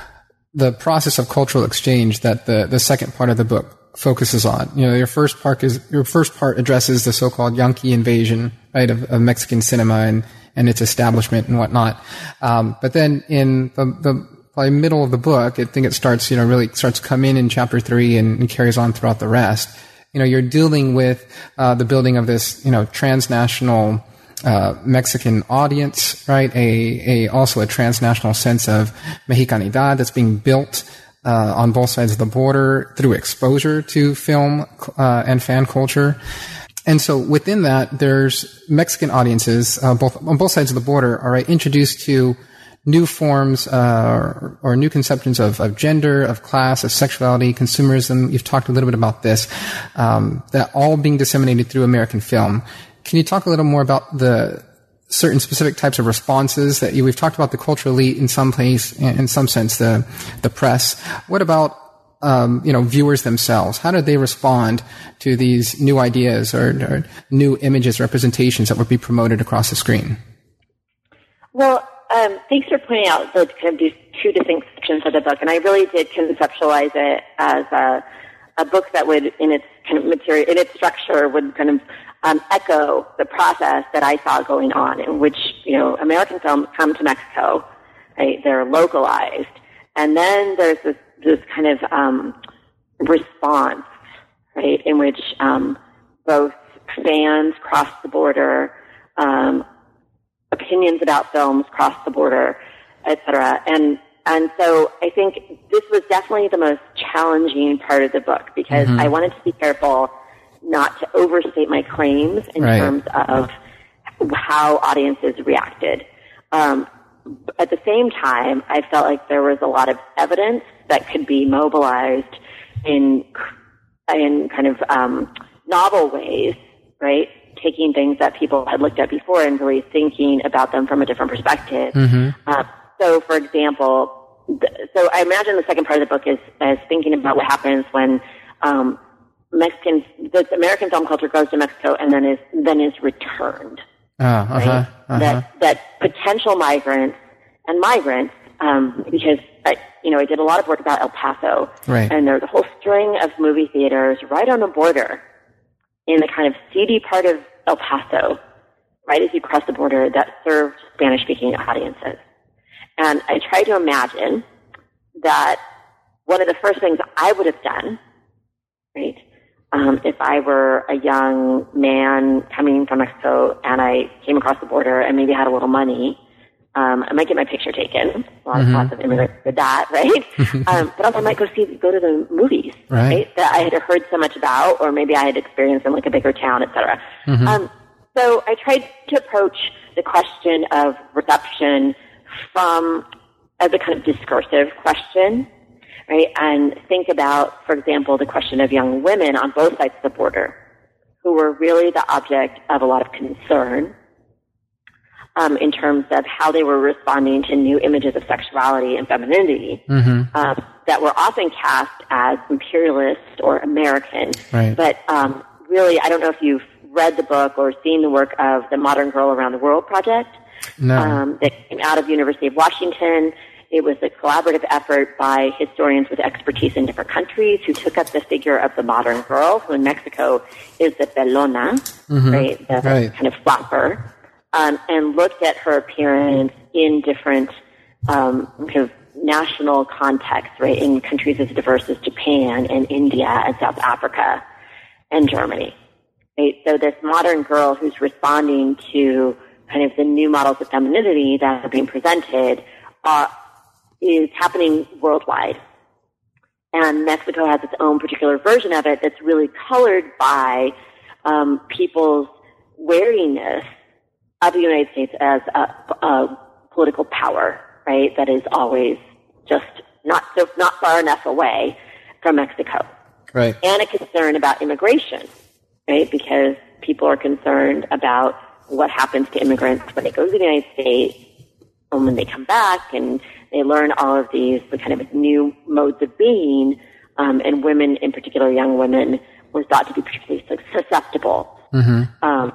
Speaker 1: the process of cultural exchange that the the second part of the book focuses on. You know, your first part is your first part addresses the so-called Yankee invasion, right, of, of Mexican cinema and and its establishment and whatnot. Um, but then in the the probably middle of the book, I think it starts, you know, really starts to come in in chapter three and, and carries on throughout the rest. You know, you're dealing with uh, the building of this, you know, transnational Uh, Mexican audience, right? A, a, also a transnational sense of Mexicanidad that's being built, uh, on both sides of the border through exposure to film, uh, and fan culture. And so within that, there's Mexican audiences, uh, both, on both sides of the border, are right, introduced to new forms, uh, or, or new conceptions of, of gender, of class, of sexuality, consumerism. You've talked a little bit about this, um, that all being disseminated through American film. Can you talk a little more about the certain specific types of responses that you, we've talked about the cultural elite in some place, in some sense, the, the press. What about, um, you know, viewers themselves? How did they respond to these new ideas or, or new images, representations that would be promoted across the screen?
Speaker 2: Well, um, thanks for pointing out the kind of these two distinct sections of the book. And I really did conceptualize it as a, a book that would, in its kind of material, in its structure, would kind of Um, echo the process that I saw going on, in which, you know, American films come to Mexico, right? They're localized, and then there's this this kind of um, response, right, in which um, both fans cross the border, um, opinions about films cross the border, et cetera, and and so I think this was definitely the most challenging part of the book because mm-hmm. I wanted to be careful not to overstate my claims in
Speaker 1: right.
Speaker 2: terms of how audiences reacted. Um, at the same time, I felt like there was a lot of evidence that could be mobilized in in kind of um, novel ways, right? Taking things that people had looked at before and really thinking about them from a different perspective. Mm-hmm. Uh, so, for example, th- so I imagine the second part of the book is, is thinking about what happens when um, Mexicans, the American film culture goes to Mexico and then is then is returned.
Speaker 1: Uh, uh-huh,
Speaker 2: right?
Speaker 1: uh-huh.
Speaker 2: That that potential migrants and migrants, um, because I, you know I did a lot of work about El Paso,
Speaker 1: right.
Speaker 2: and there's a whole string of movie theaters right on the border, in the kind of seedy part of El Paso, right as you cross the border, that served Spanish-speaking audiences. And I tried to imagine that one of the first things I would have done, right, um, if I were a young man coming from Mexico and I came across the border and maybe had a little money, um, I might get my picture taken. A lot, mm-hmm. lots of immigrants did that, right? um, but also I might go see, go to the movies,
Speaker 1: right.
Speaker 2: right, that I had heard so much about, or maybe I had experienced in like a bigger town, et cetera. Mm-hmm. Um, so I tried to approach the question of reception from as a kind of discursive question, right? And think about, for example, the question of young women on both sides of the border, who were really the object of a lot of concern um, in terms of how they were responding to new images of sexuality and femininity mm-hmm. um, that were often cast as imperialist or American.
Speaker 1: Right.
Speaker 2: But um, really, I don't know if you've read the book or seen the work of the Modern Girl Around the World project.
Speaker 1: No.
Speaker 2: Um, that came out of University of Washington. It was a collaborative effort by historians with expertise in different countries who took up the figure of the modern girl, who in Mexico is the pelona, mm-hmm. right, the
Speaker 1: right.
Speaker 2: kind of flapper, um, and looked at her appearance in different um, kind of national contexts, right, in countries as diverse as Japan and India and South Africa and Germany. Right? So this modern girl who's responding to kind of the new models of femininity that are being presented uh, is happening worldwide. And Mexico has its own particular version of it that's really colored by um, people's wariness of the United States as a, a political power, right, that is always just not so not far enough away from Mexico.
Speaker 1: Right.
Speaker 2: And a concern about immigration, right, because people are concerned about what happens to immigrants when they go to the United States and when they come back and they learn all of these the kind of new modes of being, um, and women, in particular young women, were thought to be particularly susceptible. Mm-hmm. Um,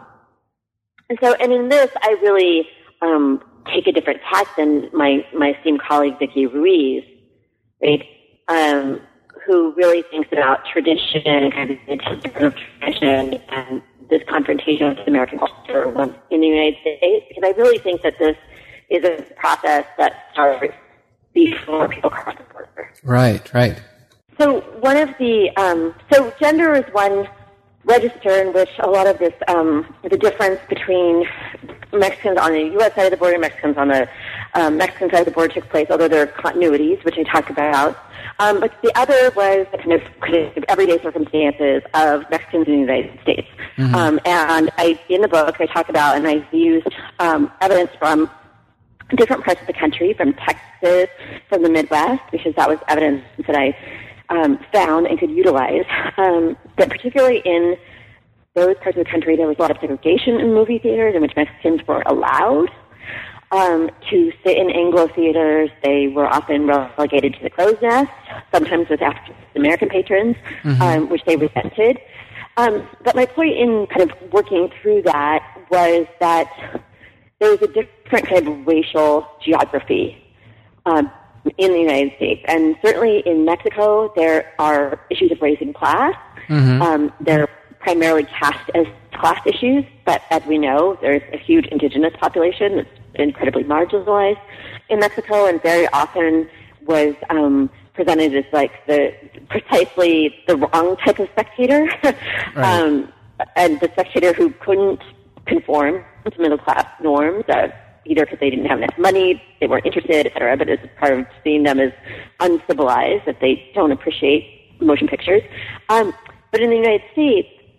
Speaker 2: and so, and in this, I really um, take a different tack than my, my esteemed colleague, Vicki Ruiz, right, um, who really thinks about tradition and kind of the intent of tradition and this confrontation with American culture in the United States, because I really think that this is a process that starts before people cross the border.
Speaker 1: Right, right.
Speaker 2: So one of the, um, so gender is one register in which a lot of this, um, the difference between Mexicans on the U S side of the border and Mexicans on the um, Mexican side of the border took place, although there are continuities, which I talk about. Um, but the other was the kind of, kind of everyday circumstances of Mexicans in the United States. Mm-hmm. Um, and I, in the book, I talk about, and I've used um, evidence from different parts of the country, from Texas, from the Midwest, because that was evidence that I um, found and could utilize. Um, but particularly in those parts of the country, there was a lot of segregation in movie theaters in which Mexicans were allowed um, to sit in Anglo theaters. They were often relegated to the crow's nest, sometimes with African American patrons, mm-hmm. um, which they resented. Um, but my point in kind of working through that was that there was a different kind of racial geography um, in the United States. And certainly in Mexico, there are issues of race and class. Mm-hmm. Um, they're primarily cast as class issues, but as we know, there's a huge indigenous population that's incredibly marginalized in Mexico and very often was um, presented as like the precisely the wrong type of spectator, right. um, and the spectator who couldn't conform to middle class norms, uh, either because they didn't have enough money, they weren't interested, et cetera, but as part of seeing them as uncivilized, that they don't appreciate motion pictures. Um, but in the United States,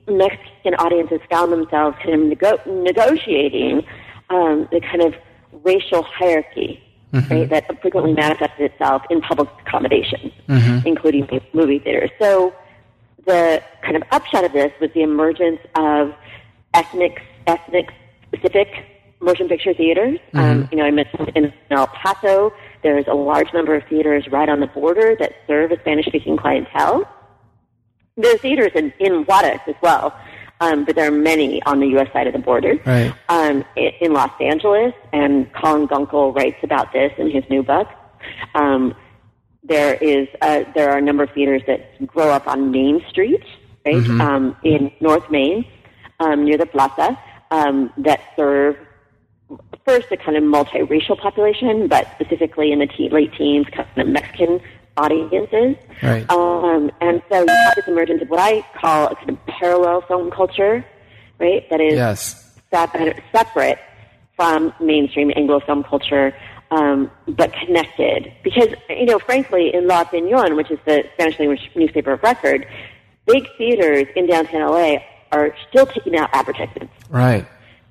Speaker 2: Mexican audiences found themselves kind of nego- negotiating um, the kind of racial hierarchy, mm-hmm. right, that frequently manifested itself in public accommodation, mm-hmm. including movie theaters. So the kind of upshot of this was the emergence of ethnic, ethnic-specific motion picture theaters. Mm-hmm. Um, you know, I mentioned in El Paso, there's a large number of theaters right on the border that serve a Spanish-speaking clientele. There are theaters in, in Juarez as well, um, but there are many on the U S side of the border.
Speaker 1: Right.
Speaker 2: Um, in, in Los Angeles, and Colin Gunkel writes about this in his new book. Um, there is a, there are a number of theaters that grow up on Main Street, right, mm-hmm. um, in North Main, um, near the Plaza, um, that serve first a kind of multiracial population, but specifically in the te- late teens, kind of Mexican audiences.
Speaker 1: Right.
Speaker 2: Um, and so you have this emergence of what I call a kind of parallel film culture, right, that is
Speaker 1: yes.
Speaker 2: sep- separate from mainstream Anglo film culture, um, but connected. Because, you know, frankly, in La Opinión, which is the Spanish language newspaper of record, big theaters in downtown L A are still taking out advertisements.
Speaker 1: Right.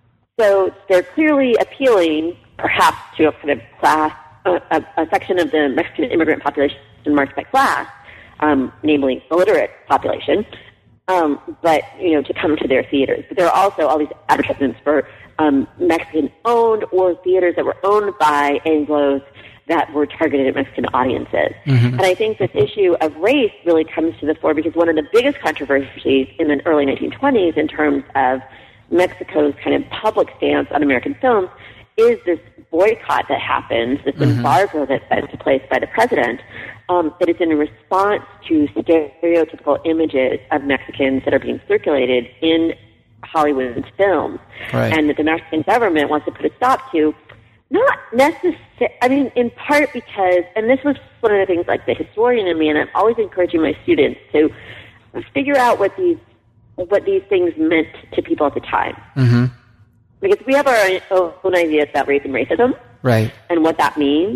Speaker 2: So they're clearly appealing, perhaps, to a kind of class, a, a, a section of the Mexican immigrant population marked by class, um, namely the literate population, um, but, you know, to come to their theaters. But there are also all these advertisements for um, Mexican-owned or theaters that were owned by Anglos that were targeted at Mexican audiences. Mm-hmm. And I think this issue of race really comes to the fore because one of the biggest controversies in the early nineteen twenties in terms of Mexico's kind of public stance on American films is this boycott that happens, this mm-hmm. embargo that's set into place by the president, um, that is in response to stereotypical images of Mexicans that are being circulated in Hollywood's films.
Speaker 1: Right.
Speaker 2: And that the Mexican government wants to put a stop to, not necessarily, I mean, in part because, and this was one of the things like the historian in me, and I'm always encouraging my students to figure out what these what these things meant to people at the time. Mm-hmm. Because we have our own ideas about race and racism,
Speaker 1: right,
Speaker 2: and what that means.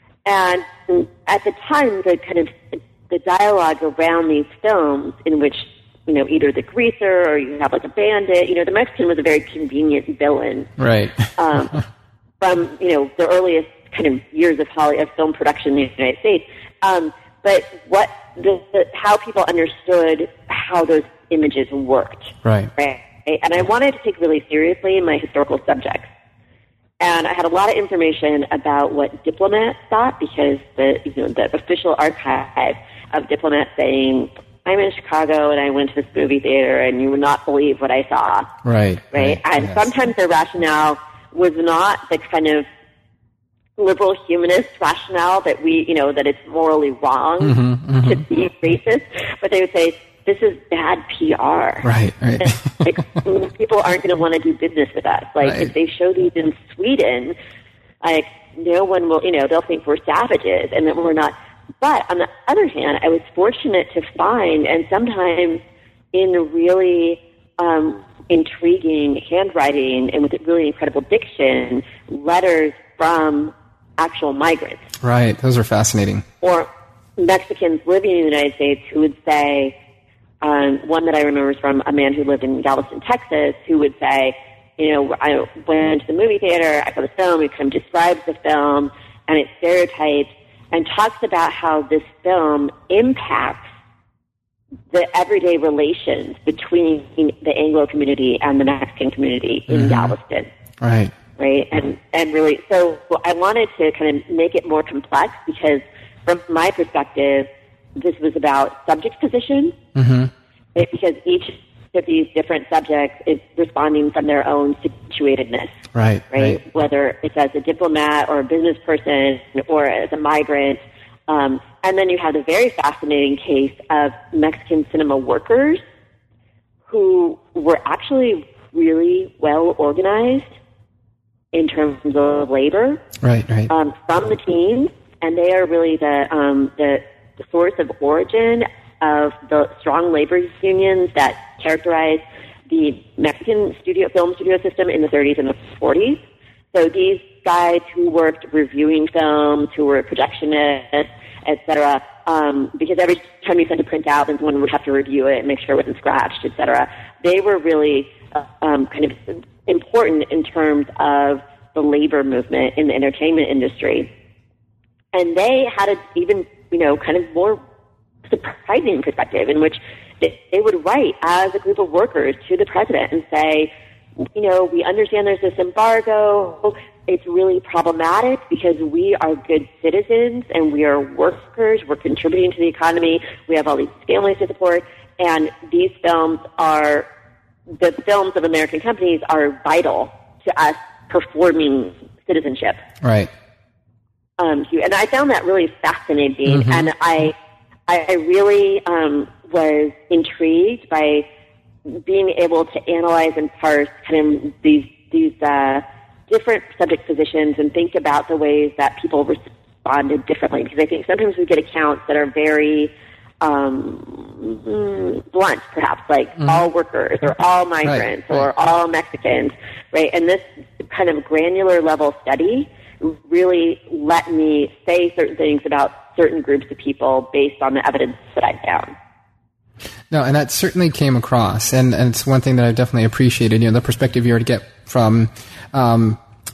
Speaker 2: And at the time, the kind of the dialogue around these films in which, you know, either the greaser or you have like a bandit, you know, the Mexican was a very convenient villain.
Speaker 1: Right.
Speaker 2: um, from, you know, the earliest kind of years of Hollywood, of film production in the United States. Um, but what, the, the, how people understood how those images worked.
Speaker 1: Right.
Speaker 2: Right. And I wanted to take really seriously my historical subjects. And I had a lot of information about what diplomats thought because the, you know, the official archive of diplomats saying, I'm in Chicago and I went to this movie theater and you would not believe what I saw.
Speaker 1: Right.
Speaker 2: Right. right and yes. sometimes their rationale was not the kind of liberal humanist rationale that we, you know, that it's morally wrong mm-hmm, mm-hmm. to be racist, but they would say, this is bad P R.
Speaker 1: Right, right.
Speaker 2: Like, people aren't going to want to do business with us. Like, right. if they show these in Sweden, like, no one will, you know, they'll think we're savages and that we're not. But on the other hand, I was fortunate to find, and sometimes in really um, intriguing handwriting and with really incredible diction, letters from actual migrants.
Speaker 1: Right, those are fascinating.
Speaker 2: Or Mexicans living in the United States who would say, um, one that I remember is from a man who lived in Galveston, Texas, who would say, you know, I went to the movie theater, I saw the film, he kind of describes the film and its stereotypes and talks about how this film impacts the everyday relations between the Anglo community and the Mexican community in mm-hmm. Galveston.
Speaker 1: Right.
Speaker 2: Right. And, and really, so I wanted to kind of make it more complex because from my perspective, this was about subject position, mm-hmm. it, because each of these different subjects is responding from their own situatedness.
Speaker 1: Right,
Speaker 2: right.
Speaker 1: Right.
Speaker 2: Whether it's as a diplomat or a business person or as a migrant. Um, and then you have the very fascinating case of Mexican cinema workers who were actually really well organized in terms of labor.
Speaker 1: Right, right.
Speaker 2: Um, from the teams, and they are really the, um, the the source of origin of the strong labor unions that characterized the Mexican studio film studio system in the thirties and the forties. So these guys who worked reviewing films, who were projectionists, et cetera. Um, because every time you sent a print out, then someone would have to review it and make sure it wasn't scratched, et cetera. They were really uh, um, kind of important in terms of the labor movement in the entertainment industry. And they had an even, you know, kind of more surprising perspective in which they, they would write as a group of workers to the president and say, you know, we understand there's this embargo. It's really problematic because we are good citizens and we are workers. We're contributing to the economy. We have all these families to support. And these films are, the films of American companies are vital to us performing citizenship.
Speaker 1: Right.
Speaker 2: Um, and I found that really fascinating.
Speaker 1: Mm-hmm.
Speaker 2: And I, I really um, was intrigued by being able to analyze and parse kind of these, these uh, different subject positions and think about the ways that people responded differently. Because I think sometimes we get accounts that are very um, blunt, perhaps, like mm-hmm. all workers or all migrants right, right. or all Mexicans, right? And this kind of granular level study really let me say certain things about certain groups of people based on the evidence that I found.
Speaker 1: No, and that certainly came across, and, and it's one thing that I definitely appreciated, you know, the perspective you were to get from um,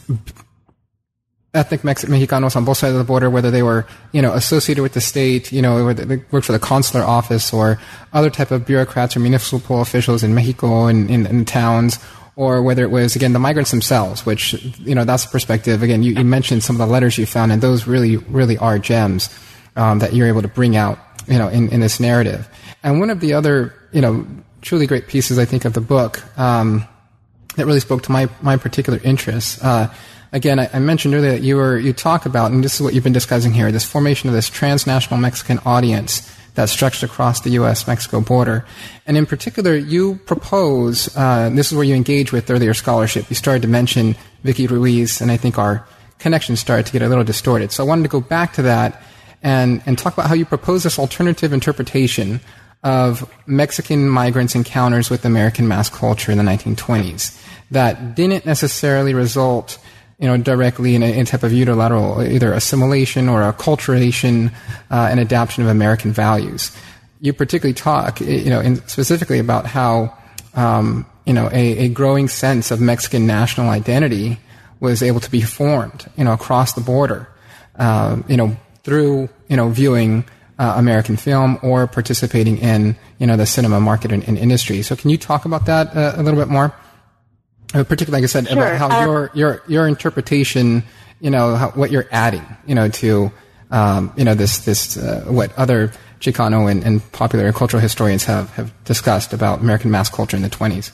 Speaker 1: ethnic Mex- Mexicanos on both sides of the border, whether they were, you know, associated with the state, you know, whether they worked for the consular office or other type of bureaucrats or municipal officials in Mexico and in, in towns, or whether it was, again, the migrants themselves, which, you know, that's a perspective. Again, you, you mentioned some of the letters you found, and those really, really are gems um, that you're able to bring out, you know, in, in this narrative. And one of the other, you know, truly great pieces, I think, of the book um, that really spoke to my, my particular interests, uh, again, I, I mentioned earlier that you were, you talk about, and this is what you've been discussing here, this formation of this transnational Mexican audience that's stretched across the U S Mexico border. And in particular, you propose, uh, this is where you engage with earlier scholarship. You started to mention Vicky Ruiz, and I think our connection started to get a little distorted. So I wanted to go back to that and, and talk about how you propose this alternative interpretation of Mexican migrants' encounters with American mass culture in the nineteen twenties that didn't necessarily result, you know, directly in a, in a type of unilateral either assimilation or acculturation uh, and adaptation of American values. You particularly talk, you know, in specifically about how, um, you know, a, a growing sense of Mexican national identity was able to be formed, you know, across the border, uh, you know, through, you know, viewing uh, American film or participating in, you know, the cinema market and, and industry. So can you talk about that uh, a little bit more? Uh, particularly, like I said,
Speaker 2: sure.
Speaker 1: about how um, your your your interpretation, you know, how, what you're adding, you know, to, um, you know, this this uh, what other Chicano and, and popular cultural historians have, have discussed about American mass culture in the twenties.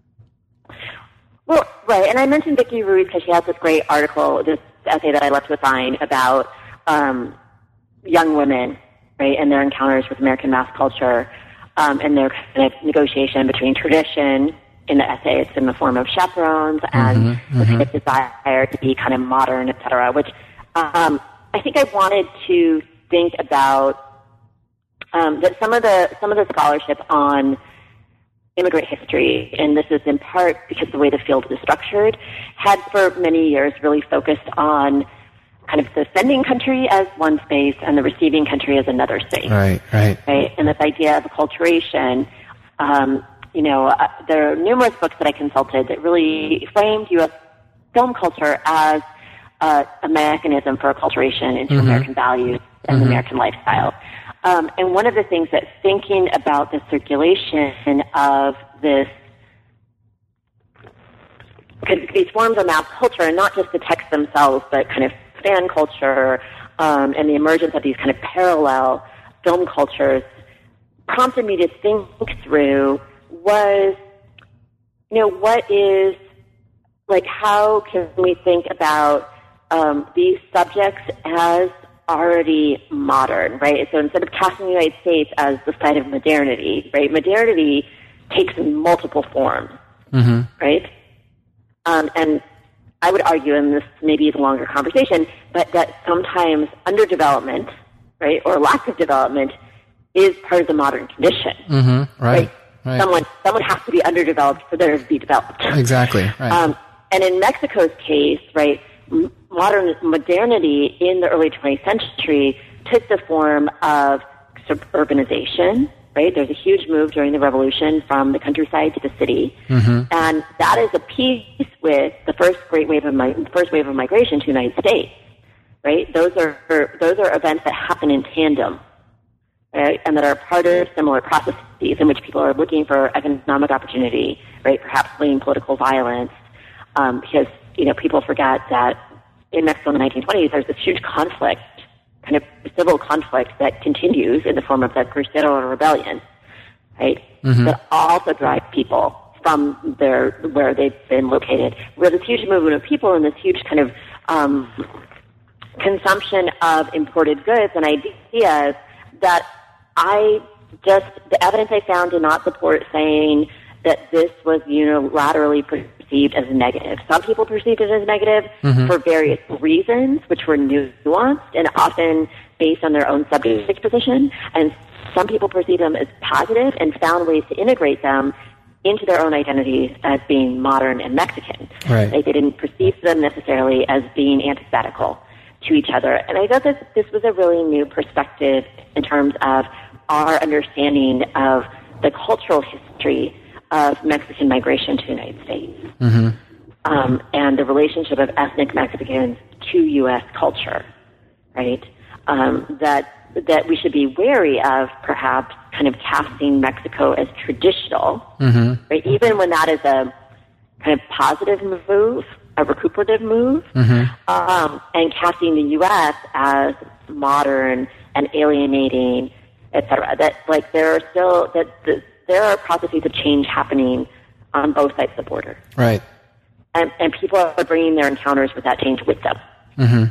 Speaker 2: Well, right, and I mentioned Vicky Ruiz because she has this great article, this essay that I left with Vine about um, young women, right, and their encounters with American mass culture, um, and their kind of negotiation between tradition. In the essay, it's in the form of chaperones and
Speaker 1: mm-hmm,
Speaker 2: the
Speaker 1: mm-hmm.
Speaker 2: desire to be kind of modern, et cetera, which um, I think I wanted to think about um, that some of the some of the scholarship on immigrant history, and this is in part because the way the field is structured, had for many years really focused on kind of the sending country as one space and the receiving country as another space.
Speaker 1: Right, right.
Speaker 2: Right, and this idea of acculturation. Um, You know, uh, there are numerous books that I consulted that really framed U S film culture as uh, a mechanism for acculturation into mm-hmm. American values and mm-hmm. American lifestyle. Um, and one of the things that thinking about the circulation of this, these forms of mass culture, and not just the texts themselves, but kind of fan culture um, and the emergence of these kind of parallel film cultures, prompted me to think through was, you know, what is, like, how can we think about um, these subjects as already modern, right? So instead of casting the United States as the site of modernity, right, modernity takes multiple forms, mm-hmm. right? Um, and I would argue, and this maybe is a longer conversation, but that sometimes underdevelopment, right, or lack of development is part of the modern condition,
Speaker 1: mm-hmm. right?
Speaker 2: right?
Speaker 1: Right.
Speaker 2: Someone, someone has to be underdeveloped for there to be developed.
Speaker 1: Exactly. Right.
Speaker 2: Um, and in Mexico's case, right, modern modernity in the early twentieth century took the form of suburbanization, right? There's a huge move during the revolution from the countryside to the city. Mm-hmm. And that is a piece with the first great wave of mi- first wave of migration to the United States, right? Those are, those are events that happen in tandem, right? And that are part of similar processes in which people are looking for economic opportunity, right? Perhaps fleeing political violence, um, because, you know, people forget that in Mexico in the nineteen twenties, there's this huge conflict, kind of civil conflict that continues in the form of the Cruzero Rebellion, right? Mm-hmm. That also drive people from their where they've been located. We have this huge movement of people and this huge kind of um, consumption of imported goods and ideas that I just, the evidence I found did not support saying that this was unilaterally perceived as a negative. Some people perceived it as negative mm-hmm. for various reasons, which were nuanced and often based on their own subject position. And some people perceived them as positive and found ways to integrate them into their own identities as being modern and Mexican.
Speaker 1: Right.
Speaker 2: Like they didn't perceive them necessarily as being antithetical to each other. And I thought that this was a really new perspective in terms of our understanding of the cultural history of Mexican migration to the United States, mm-hmm. um, and the relationship of ethnic Mexicans to U S culture, right? Um, that that we should be wary of, perhaps, kind of casting Mexico as traditional, mm-hmm. right? Even when that is a kind of positive move, a recuperative move, mm-hmm. um, and casting the U S as modern and alienating, et cetera. That, like, there are still, that the, there are processes of change happening on both sides of the border.
Speaker 1: Right.
Speaker 2: And, and people are bringing their encounters with that change with them mm-hmm.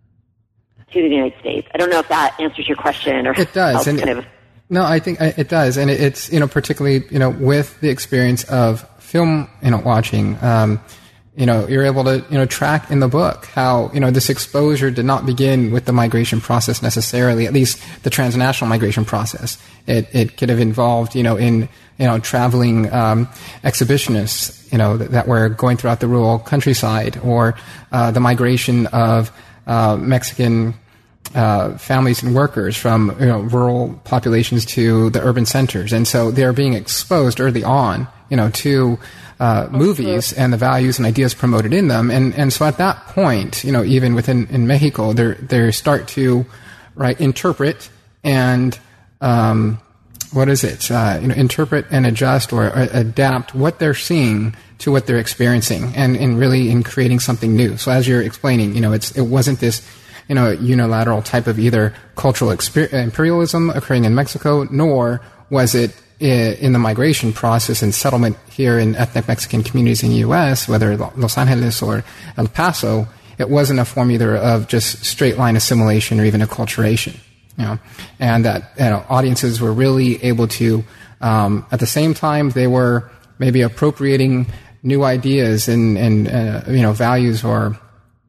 Speaker 2: to the United States. I don't know if that answers your question or
Speaker 1: it does. And
Speaker 2: kind of.
Speaker 1: No, I think it does. And it's, you know, particularly, you know, with the experience of film, you know, watching, um, you know, you're able to, you know, track in the book how, you know, this exposure did not begin with the migration process necessarily, at least the transnational migration process. It, it could have involved, you know, in, you know, traveling, um, exhibitionists, you know, that, that were going throughout the rural countryside, or, uh, the migration of, uh, Mexican, uh, families and workers from, you know, rural populations to the urban centers. And so they're being exposed early on, you know, to, Uh, movies and the values and ideas promoted in them, and and so at that point, you know, even within in Mexico, they they start to right interpret and um, what is it? Uh, you know, interpret and adjust or uh, adapt what they're seeing to what they're experiencing, and and really in creating something new. So as you're explaining, you know, it's it wasn't this, you know, unilateral type of either cultural exper- imperialism occurring in Mexico, nor was it in the migration process and settlement here in ethnic Mexican communities in the U S, whether Los Angeles or El Paso. It wasn't a form either of just straight line assimilation or even acculturation, you know, and that, you know, audiences were really able to, um, at the same time, they were maybe appropriating new ideas and, and uh, you know, values or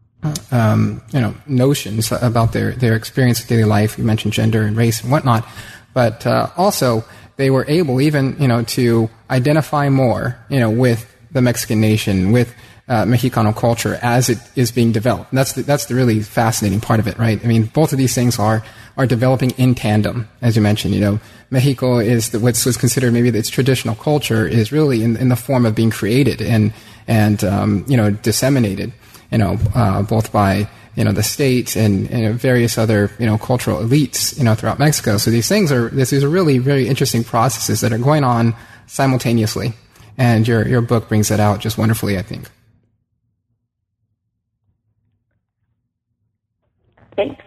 Speaker 1: um, you know, notions about their, their experience of daily life. You mentioned gender and race and whatnot, but uh, also they were able even, you know, to identify more, you know, with the Mexican nation, with uh, Mexicano culture as it is being developed. And that's the, that's the really fascinating part of it, right? I mean, both of these things are are developing in tandem, as you mentioned. You know, Mexico is the, what's was considered maybe its traditional culture is really in, in the form of being created and and um, you know, disseminated, you know, uh, both by, you know, the state and, and various other, you know, cultural elites, you know, throughout Mexico. So these things are, this is a really very interesting processes that are going on simultaneously. And your, your book brings that out just wonderfully, I think.
Speaker 2: Thanks.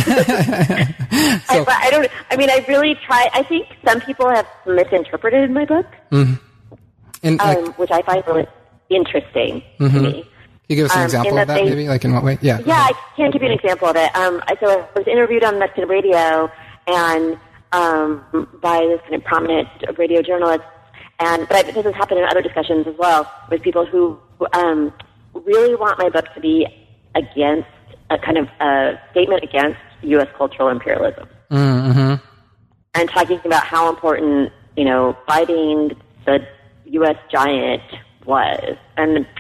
Speaker 2: so, I, I don't, I mean, I really try, I think some people have misinterpreted my book, mm-hmm. and, um, like, which I find really interesting mm-hmm. to me.
Speaker 1: Can you give us an um, example of that, they, maybe? Like, in what way? Yeah.
Speaker 2: Yeah, I can give you an example of it. Um, I, so I was interviewed on Mexican radio and um, by this kind of prominent radio journalist, and but I, this has happened in other discussions as well with people who um, really want my book to be against a kind of a statement against U S cultural imperialism, mm-hmm. and talking about how important, you know, fighting the U S giant was, and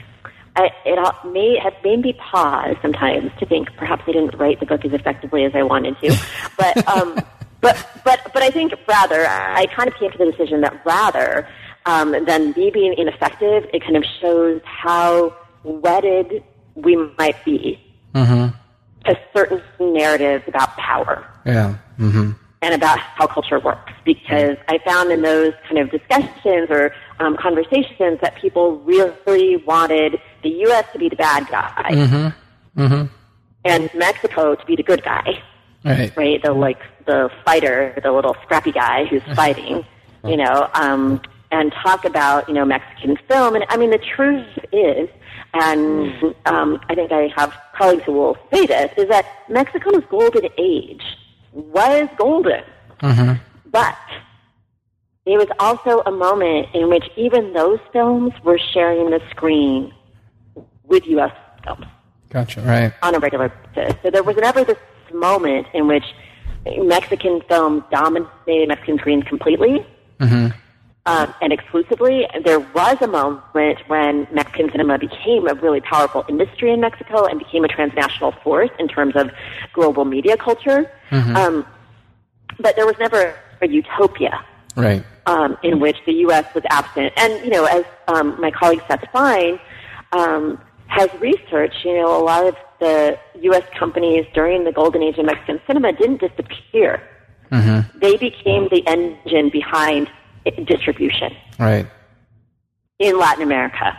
Speaker 2: I, it all may have made me pause sometimes to think perhaps I didn't write the book as effectively as I wanted to. But um, but but but I think rather I kind of came to the decision that rather um, than me being ineffective, it kind of shows how wedded we might be
Speaker 1: mm-hmm.
Speaker 2: to certain narratives about power.
Speaker 1: Yeah. Mm-hmm.
Speaker 2: And about how culture works, because I found in those kind of discussions or um, conversations that people really wanted the U S to be the bad guy
Speaker 1: mm-hmm. Mm-hmm.
Speaker 2: and Mexico to be the good guy,
Speaker 1: right?
Speaker 2: Right, the like the fighter, the little scrappy guy who's fighting, you know, um, and talk about you know Mexican film. And I mean, the truth is, and um, I think I have colleagues who will say this, is that Mexico's golden age was golden,
Speaker 1: mm-hmm.
Speaker 2: but it was also a moment in which even those films were sharing the screen with U S films.
Speaker 1: Gotcha, right.
Speaker 2: On a regular basis. So there was never this moment in which Mexican films dominated Mexican screens completely
Speaker 1: mm-hmm.
Speaker 2: um, and exclusively. There was a moment when Mexican cinema became a really powerful industry in Mexico and became a transnational force in terms of global media culture.
Speaker 1: Mm-hmm.
Speaker 2: Um, but there was never a utopia
Speaker 1: right.
Speaker 2: um, in which the U S was absent. And, you know, as um, my colleague Seth Fine um, has researched, you know, a lot of the U S companies during the golden age of Mexican cinema didn't disappear.
Speaker 1: Mm-hmm.
Speaker 2: They became the engine behind distribution
Speaker 1: right.
Speaker 2: in Latin America.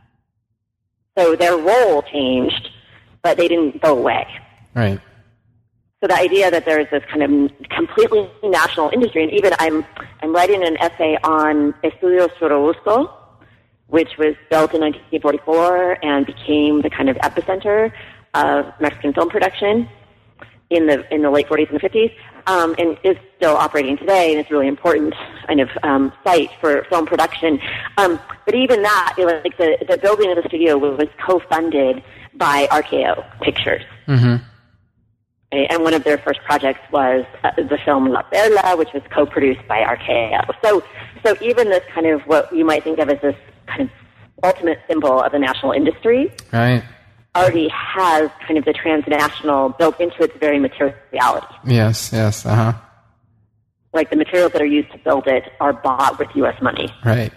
Speaker 2: So their role changed, but they didn't go away.
Speaker 1: Right.
Speaker 2: So the idea that there is this kind of completely national industry, and even I'm I'm writing an essay on Estudios Churubusco, which was built in nineteen forty-four and became the kind of epicenter of Mexican film production in the in the late forties and the fifties, um, and is still operating today, and it's a really important kind of um, site for film production. Um, but even that, it was like the, the building of the studio was co-funded by R K O Pictures.
Speaker 1: Mm-hmm.
Speaker 2: And one of their first projects was uh, the film La Perla, which was co-produced by R K O. So, so even this kind of what you might think of as this kind of ultimate symbol of the national industry,
Speaker 1: right,
Speaker 2: already has kind of the transnational built into its very materiality.
Speaker 1: Yes, yes, uh-huh.
Speaker 2: Like the materials that are used to build it are bought with U S money.
Speaker 1: Right.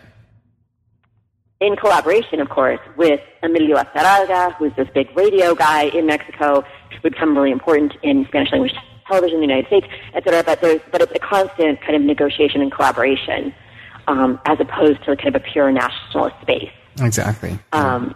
Speaker 2: In collaboration, of course, with Emilio Azcárraga, who's this big radio guy in Mexico, would become really important in Spanish language television in the United States, et cetera. But there's, but it's a constant kind of negotiation and collaboration, um, as opposed to kind of a pure nationalist space.
Speaker 1: Exactly.
Speaker 2: Um,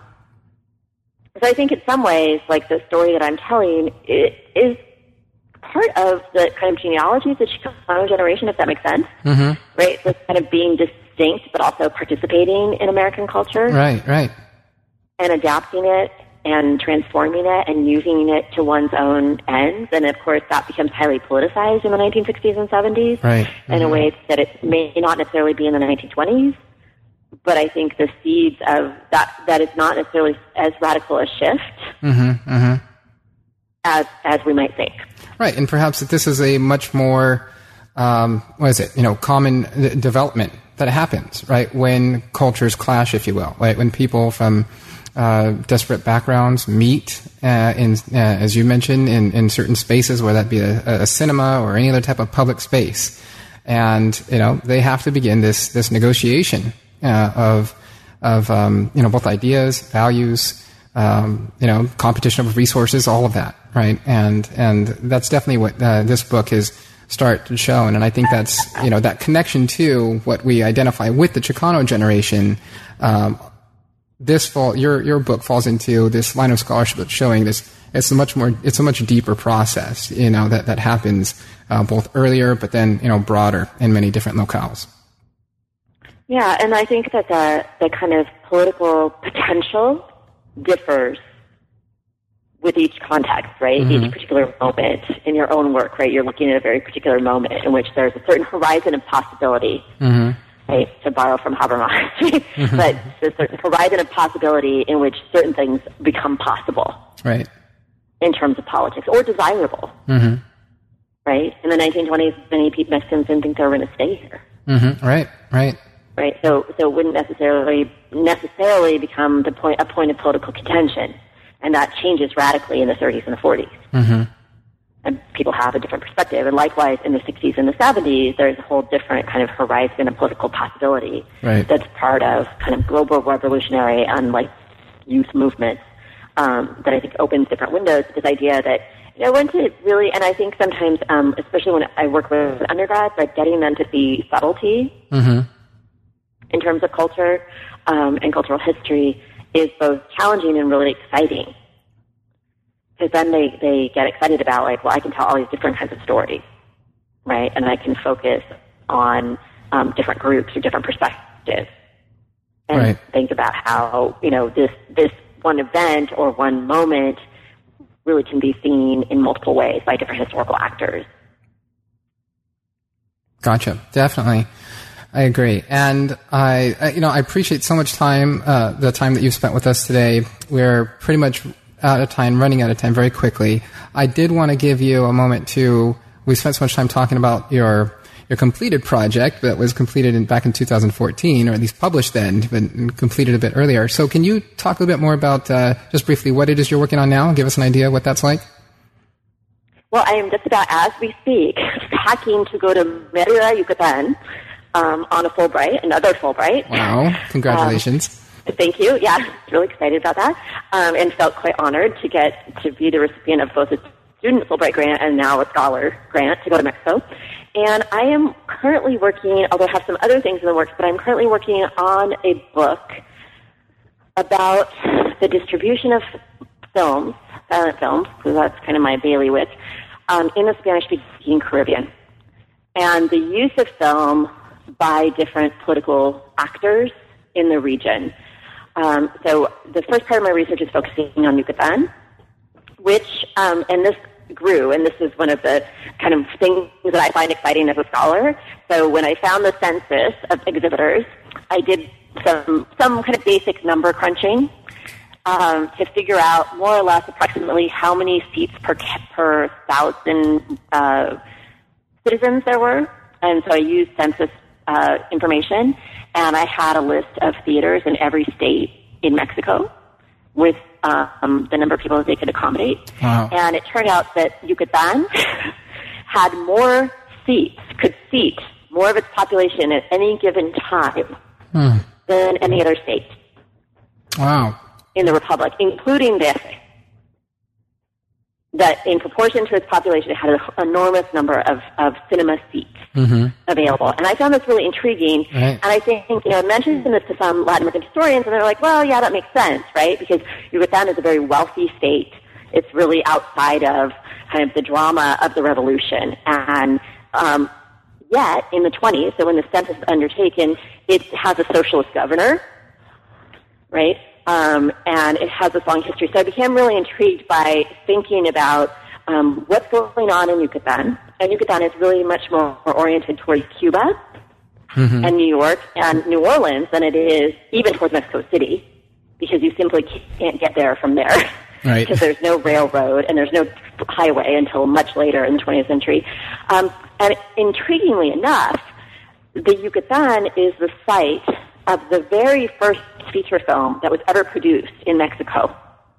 Speaker 2: so I think in some ways, like the story that I'm telling, it is part of the kind of genealogy of the Chicano generation, if that makes sense.
Speaker 1: Mm-hmm.
Speaker 2: Right? So it's kind of being distinct, but also participating in American culture.
Speaker 1: Right, right.
Speaker 2: And adapting it and transforming it and using it to one's own ends. And of course, that becomes highly politicized in the nineteen sixties and seventies
Speaker 1: right. Mm-hmm.
Speaker 2: in a way that it may not necessarily be in the nineteen twenties. But I think the seeds of that, that is not necessarily as radical a shift
Speaker 1: mm-hmm, mm-hmm.
Speaker 2: as as we might think.
Speaker 1: Right, and perhaps that this is a much more, um, what is it, you know, common d- development that happens, right, when cultures clash, if you will, right, when people from uh, disparate backgrounds meet, uh, in, uh, as you mentioned, in, in certain spaces, whether that be a, a cinema or any other type of public space. And, you know, they have to begin this, this negotiation uh, of, of um, you know, both ideas, values, um, you know, competition of resources, all of that, right? And and that's definitely what uh, this book is start to show. And I think that's, you know, that connection to what we identify with the Chicano generation. Um, this fall, your your book falls into this line of scholarship that's showing this. It's a much more, it's a much deeper process, you know, that that happens uh, both earlier, but then, you know, broader in many different locales.
Speaker 2: Yeah, and I think that the the kind of political potential differs with each context, right?
Speaker 1: Mm-hmm.
Speaker 2: Each particular moment in your own work, right? You're looking at a very particular moment in which there's a certain horizon of possibility,
Speaker 1: mm-hmm.
Speaker 2: right? To borrow from Habermas, mm-hmm. but there's a certain horizon of possibility in which certain things become possible,
Speaker 1: right?
Speaker 2: In terms of politics, or desirable,
Speaker 1: mm-hmm.
Speaker 2: right? In the nineteen twenties, many Mexicans didn't think they were going to stay here.
Speaker 1: Mm-hmm. Right, right.
Speaker 2: right? So, so it wouldn't necessarily necessarily become the point a point of political contention, and that changes radically in the thirties and the forties.
Speaker 1: Mm-hmm.
Speaker 2: And people have a different perspective. And likewise, in the sixties and the seventies, there's a whole different kind of horizon of political possibility
Speaker 1: right.
Speaker 2: that's part of kind of global revolutionary and like youth movements um, that I think opens different windows. This idea that, you know, when to really, and I think sometimes, um, especially when I work with undergrads, like getting them to see subtlety
Speaker 1: mm-hmm.
Speaker 2: in terms of culture um, and cultural history is both challenging and really exciting. Because then they, they get excited about, like, well, I can tell all these different kinds of stories, right? And I can focus on um, different groups or different perspectives and
Speaker 1: right.
Speaker 2: think about how, you know, this this one event or one moment really can be seen in multiple ways by different historical actors.
Speaker 1: Gotcha. Definitely. I agree. And I, I you know, I appreciate so much time, uh, the time that you've spent with us today. We're pretty much out of time, running out of time very quickly. I did want to give you a moment to, we spent so much time talking about your your completed project that was completed in, back in two thousand fourteen, or at least published then, but completed a bit earlier. So can you talk a little bit more about, uh, just briefly, what it is you're working on now? Give us an idea of what that's like.
Speaker 2: Well, I am just about, as we speak, packing to go to Merida, Yucatan, um, on a Fulbright, another Fulbright.
Speaker 1: Wow. Congratulations.
Speaker 2: Um, Thank you. Yeah, really excited about that, um, and felt quite honored to get to be the recipient of both a student Fulbright grant and now a scholar grant to go to Mexico. And I am currently working, although I have some other things in the works, but I'm currently working on a book about the distribution of films, silent films, because that's kind of my bailiwick, um, in the Spanish-speaking Caribbean, and the use of film by different political actors in the region. Um, so the first part of my research is focusing on Yucatan, which, um, and this grew, and this is one of the kind of things that I find exciting as a scholar. So when I found the census of exhibitors, I did some some kind of basic number crunching um, to figure out more or less approximately how many seats per per thousand uh, citizens there were, and so I used census uh, information. And I had a list of theaters in every state in Mexico with um, the number of people that they could accommodate.
Speaker 1: Wow.
Speaker 2: And it turned out that Yucatan had more seats, could seat more of its population at any given time
Speaker 1: hmm.
Speaker 2: than any other state.
Speaker 1: Wow.
Speaker 2: In the Republic, including D F. That in proportion to its population, it had an enormous number of, of cinema seats mm-hmm. available. And I found this really intriguing.
Speaker 1: Right.
Speaker 2: And I think, you know, I mentioned this to some Latin American historians, and they're like, well, yeah, that makes sense, right? Because Yucatan is a very wealthy state. It's really outside of kind of the drama of the revolution. And um, yet, in the twenties, so when the census was undertaken, it has a socialist governor, right? Um, and it has this long history. So I became really intrigued by thinking about um, what's going on in Yucatan. And Yucatan is really much more oriented towards Cuba mm-hmm. and New York and New Orleans than it is even towards Mexico City, because you simply can't get there from there. Right. Because there's no railroad and there's no highway until much later in the twentieth century. Um, and intriguingly enough, the Yucatan is the site of the very first feature film that was ever produced in Mexico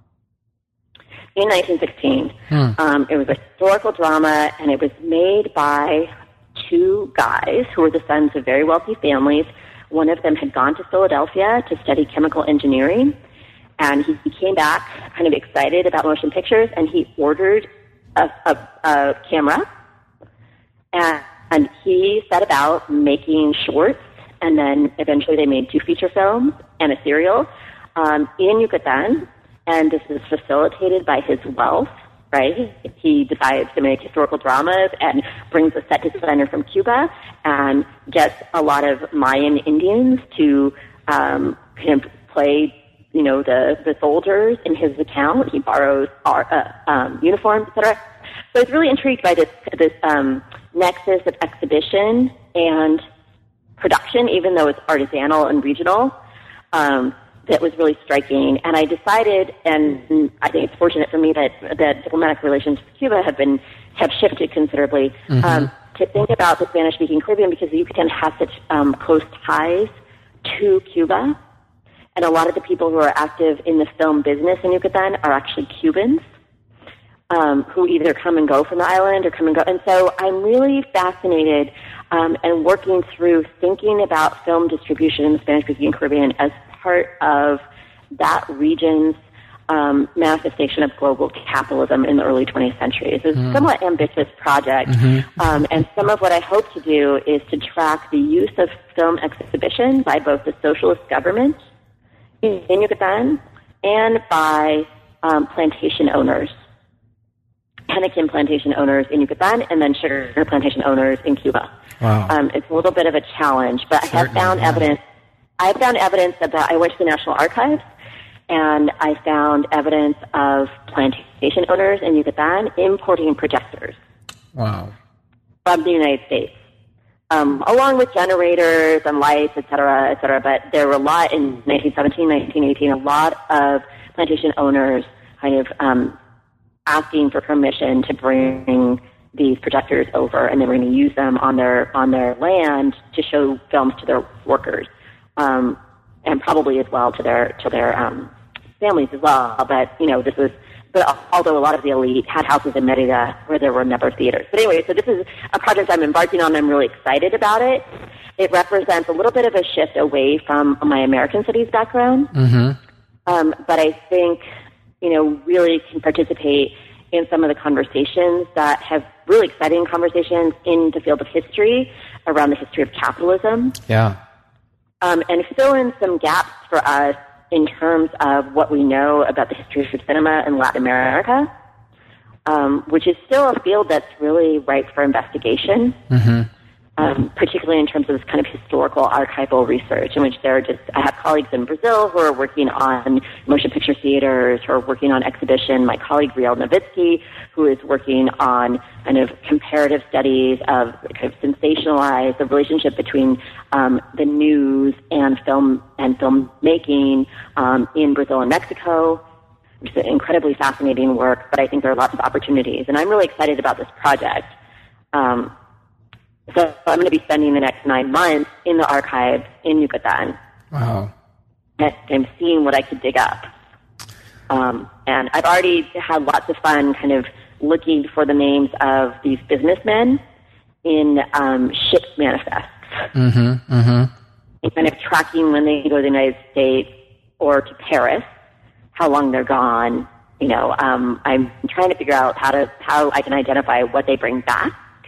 Speaker 2: in nineteen sixteen. Hmm. Um, it was a historical drama, and it was made by two guys who were the sons of very wealthy families. One of them had gone to Philadelphia to study chemical engineering, and he, he came back kind of excited about motion pictures, and he ordered a, a, a camera, and, and he set about making shorts. And then eventually they made two feature films and a serial um, in Yucatan. And this is facilitated by his wealth, right? He decides to make historical dramas and brings a set designer from Cuba and gets a lot of Mayan Indians to um, kind of play, you know, the, the soldiers in his account. He borrows our, uh, um, uniforms, et cetera. So I was really intrigued by this, this um, nexus of exhibition and production, even though it's artisanal and regional, um, that was really striking. And I decided, and I think it's fortunate for me that that diplomatic relations with Cuba have been have shifted considerably, mm-hmm. um, to think about the Spanish-speaking Caribbean, because the Yucatan has such um, close ties to Cuba. And a lot of the people who are active in the film business in Yucatan are actually Cubans um, who either come and go from the island or come and go. And so I'm really fascinated um, and working through thinking about film distribution in the Spanish-speaking Caribbean as part of that region's um, manifestation of global capitalism in the early twentieth century. It's a mm. somewhat ambitious project. Mm-hmm. Um, and some of what I hope to do is to track the use of film exhibition by both the socialist government in Yucatan and by um, plantation owners, Henequen plantation owners in Yucatan, and then sugar plantation owners in Cuba.
Speaker 1: Wow.
Speaker 2: Um, it's a little bit of a challenge, but Certainly, I have found yeah. evidence. I have found evidence about. I went to the National Archives, and I found evidence of plantation owners in Yucatan importing projectors.
Speaker 1: Wow.
Speaker 2: From the United States. Um, along with generators and lights, et cetera, et cetera. But there were a lot in nineteen seventeen, nineteen eighteen, a lot of plantation owners kind of um, asking for permission to bring these projectors over, and they were going to use them on their on their land to show films to their workers, um, and probably as well to their to their um, families as well. But you know, this was. But although a lot of the elite had houses in Merida where there were a number of theaters. But anyway, so this is a project I'm embarking on. I'm really excited about it. It represents a little bit of a shift away from my American studies background.
Speaker 1: Mm-hmm.
Speaker 2: Um, but I think, you know, really can participate in some of the conversations that have really exciting conversations in the field of history around the history of capitalism.
Speaker 1: Yeah.
Speaker 2: Um, and fill in some gaps for us in terms of what we know about the history of cinema in Latin America, um, which is still a field that's really ripe for investigation,
Speaker 1: mm-hmm.
Speaker 2: um, particularly in terms of this kind of historical archival research, in which there are just, I have colleagues in Brazil who are working on motion picture theaters, who are working on exhibition, my colleague Riel Novitsky, who is working on kind of comparative studies of kind of sensationalize the relationship between um, the news and film and filmmaking um, in Brazil and Mexico, which is incredibly fascinating work, but I think there are lots of opportunities. And I'm really excited about this project. Um, so I'm going to be spending the next nine months in the archives in Yucatan.
Speaker 1: Wow.
Speaker 2: And I'm seeing what I could dig up. Um, and I've already had lots of fun kind of looking for the names of these businessmen in um, ship manifests.
Speaker 1: Mm-hmm, mm-hmm.
Speaker 2: And kind of tracking when they go to the United States or to Paris, how long they're gone. You know, um, I'm trying to figure out how to how I can identify what they bring back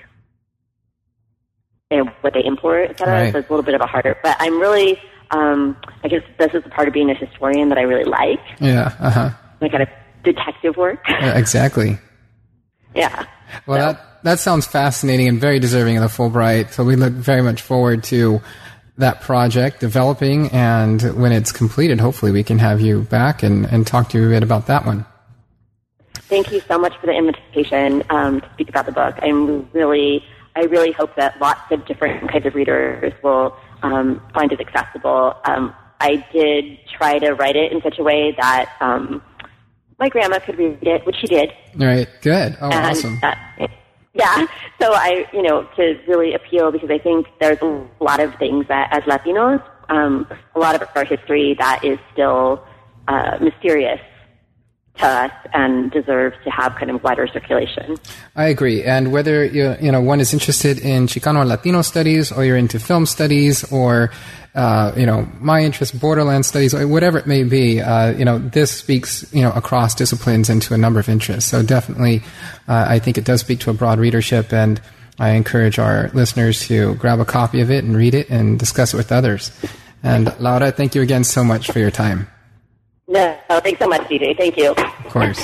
Speaker 2: and what they import, et cetera.
Speaker 1: Right.
Speaker 2: So it's a little bit of a harder. But I'm really, um, I guess this is the part of being a historian that I really like.
Speaker 1: Yeah, uh-huh.
Speaker 2: My kind of detective work.
Speaker 1: Yeah, exactly.
Speaker 2: Yeah.
Speaker 1: Well,
Speaker 2: so.
Speaker 1: that that sounds fascinating and very deserving of the Fulbright. So we look very much forward to that project developing, and when it's completed, hopefully we can have you back and, and talk to you a bit about that one.
Speaker 2: Thank you so much for the invitation um, to speak about the book. I'm really, I really hope that lots of different kinds of readers will um, find it accessible. Um, I did try to write it in such a way that um, my grandma could read it, which she did.
Speaker 1: Right. Good. Oh,
Speaker 2: and,
Speaker 1: awesome.
Speaker 2: Uh, yeah. So I, you know, to really appeal, because I think there's a lot of things that as Latinos, um, a lot of our history that is still uh, mysterious to us and deserves to have kind of wider circulation. I
Speaker 1: agree. And whether you you know one is interested in Chicano and Latino studies, or you're into film studies, or uh, you know my interest, borderland studies, or whatever it may be, uh, you know this speaks you know across disciplines and to a number of interests. So definitely, uh, I think it does speak to a broad readership, and I encourage our listeners to grab a copy of it and read it and discuss it with others. And Laura, thank you again so much for your time.
Speaker 2: No, oh, thanks so much, D J. Thank you.
Speaker 1: Of course.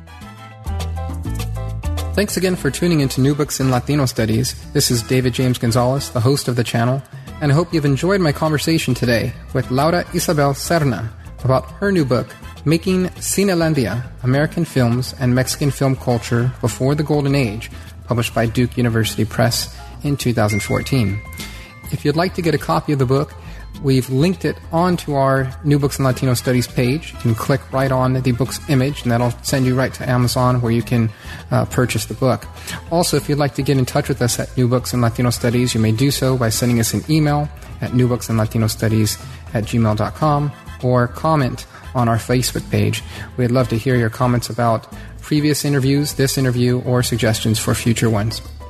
Speaker 1: Thanks again for tuning into New Books in Latino Studies. This is David James Gonzalez, the host of the channel, and I hope you've enjoyed my conversation today with Laura Isabel Serna about her new book, Making Cinelandia, American Films and Mexican Film Culture Before the Golden Age, published by Duke University Press in two thousand fourteen. If you'd like to get a copy of the book, We've linked it onto our New Books in Latino Studies page. You can click right on the book's image, and that'll send you right to Amazon where you can uh, purchase the book. Also, if you'd like to get in touch with us at New Books in Latino Studies, you may do so by sending us an email at new books in latino studies at gmail dot com or comment on our Facebook page. We'd love to hear your comments about previous interviews, this interview, or suggestions for future ones.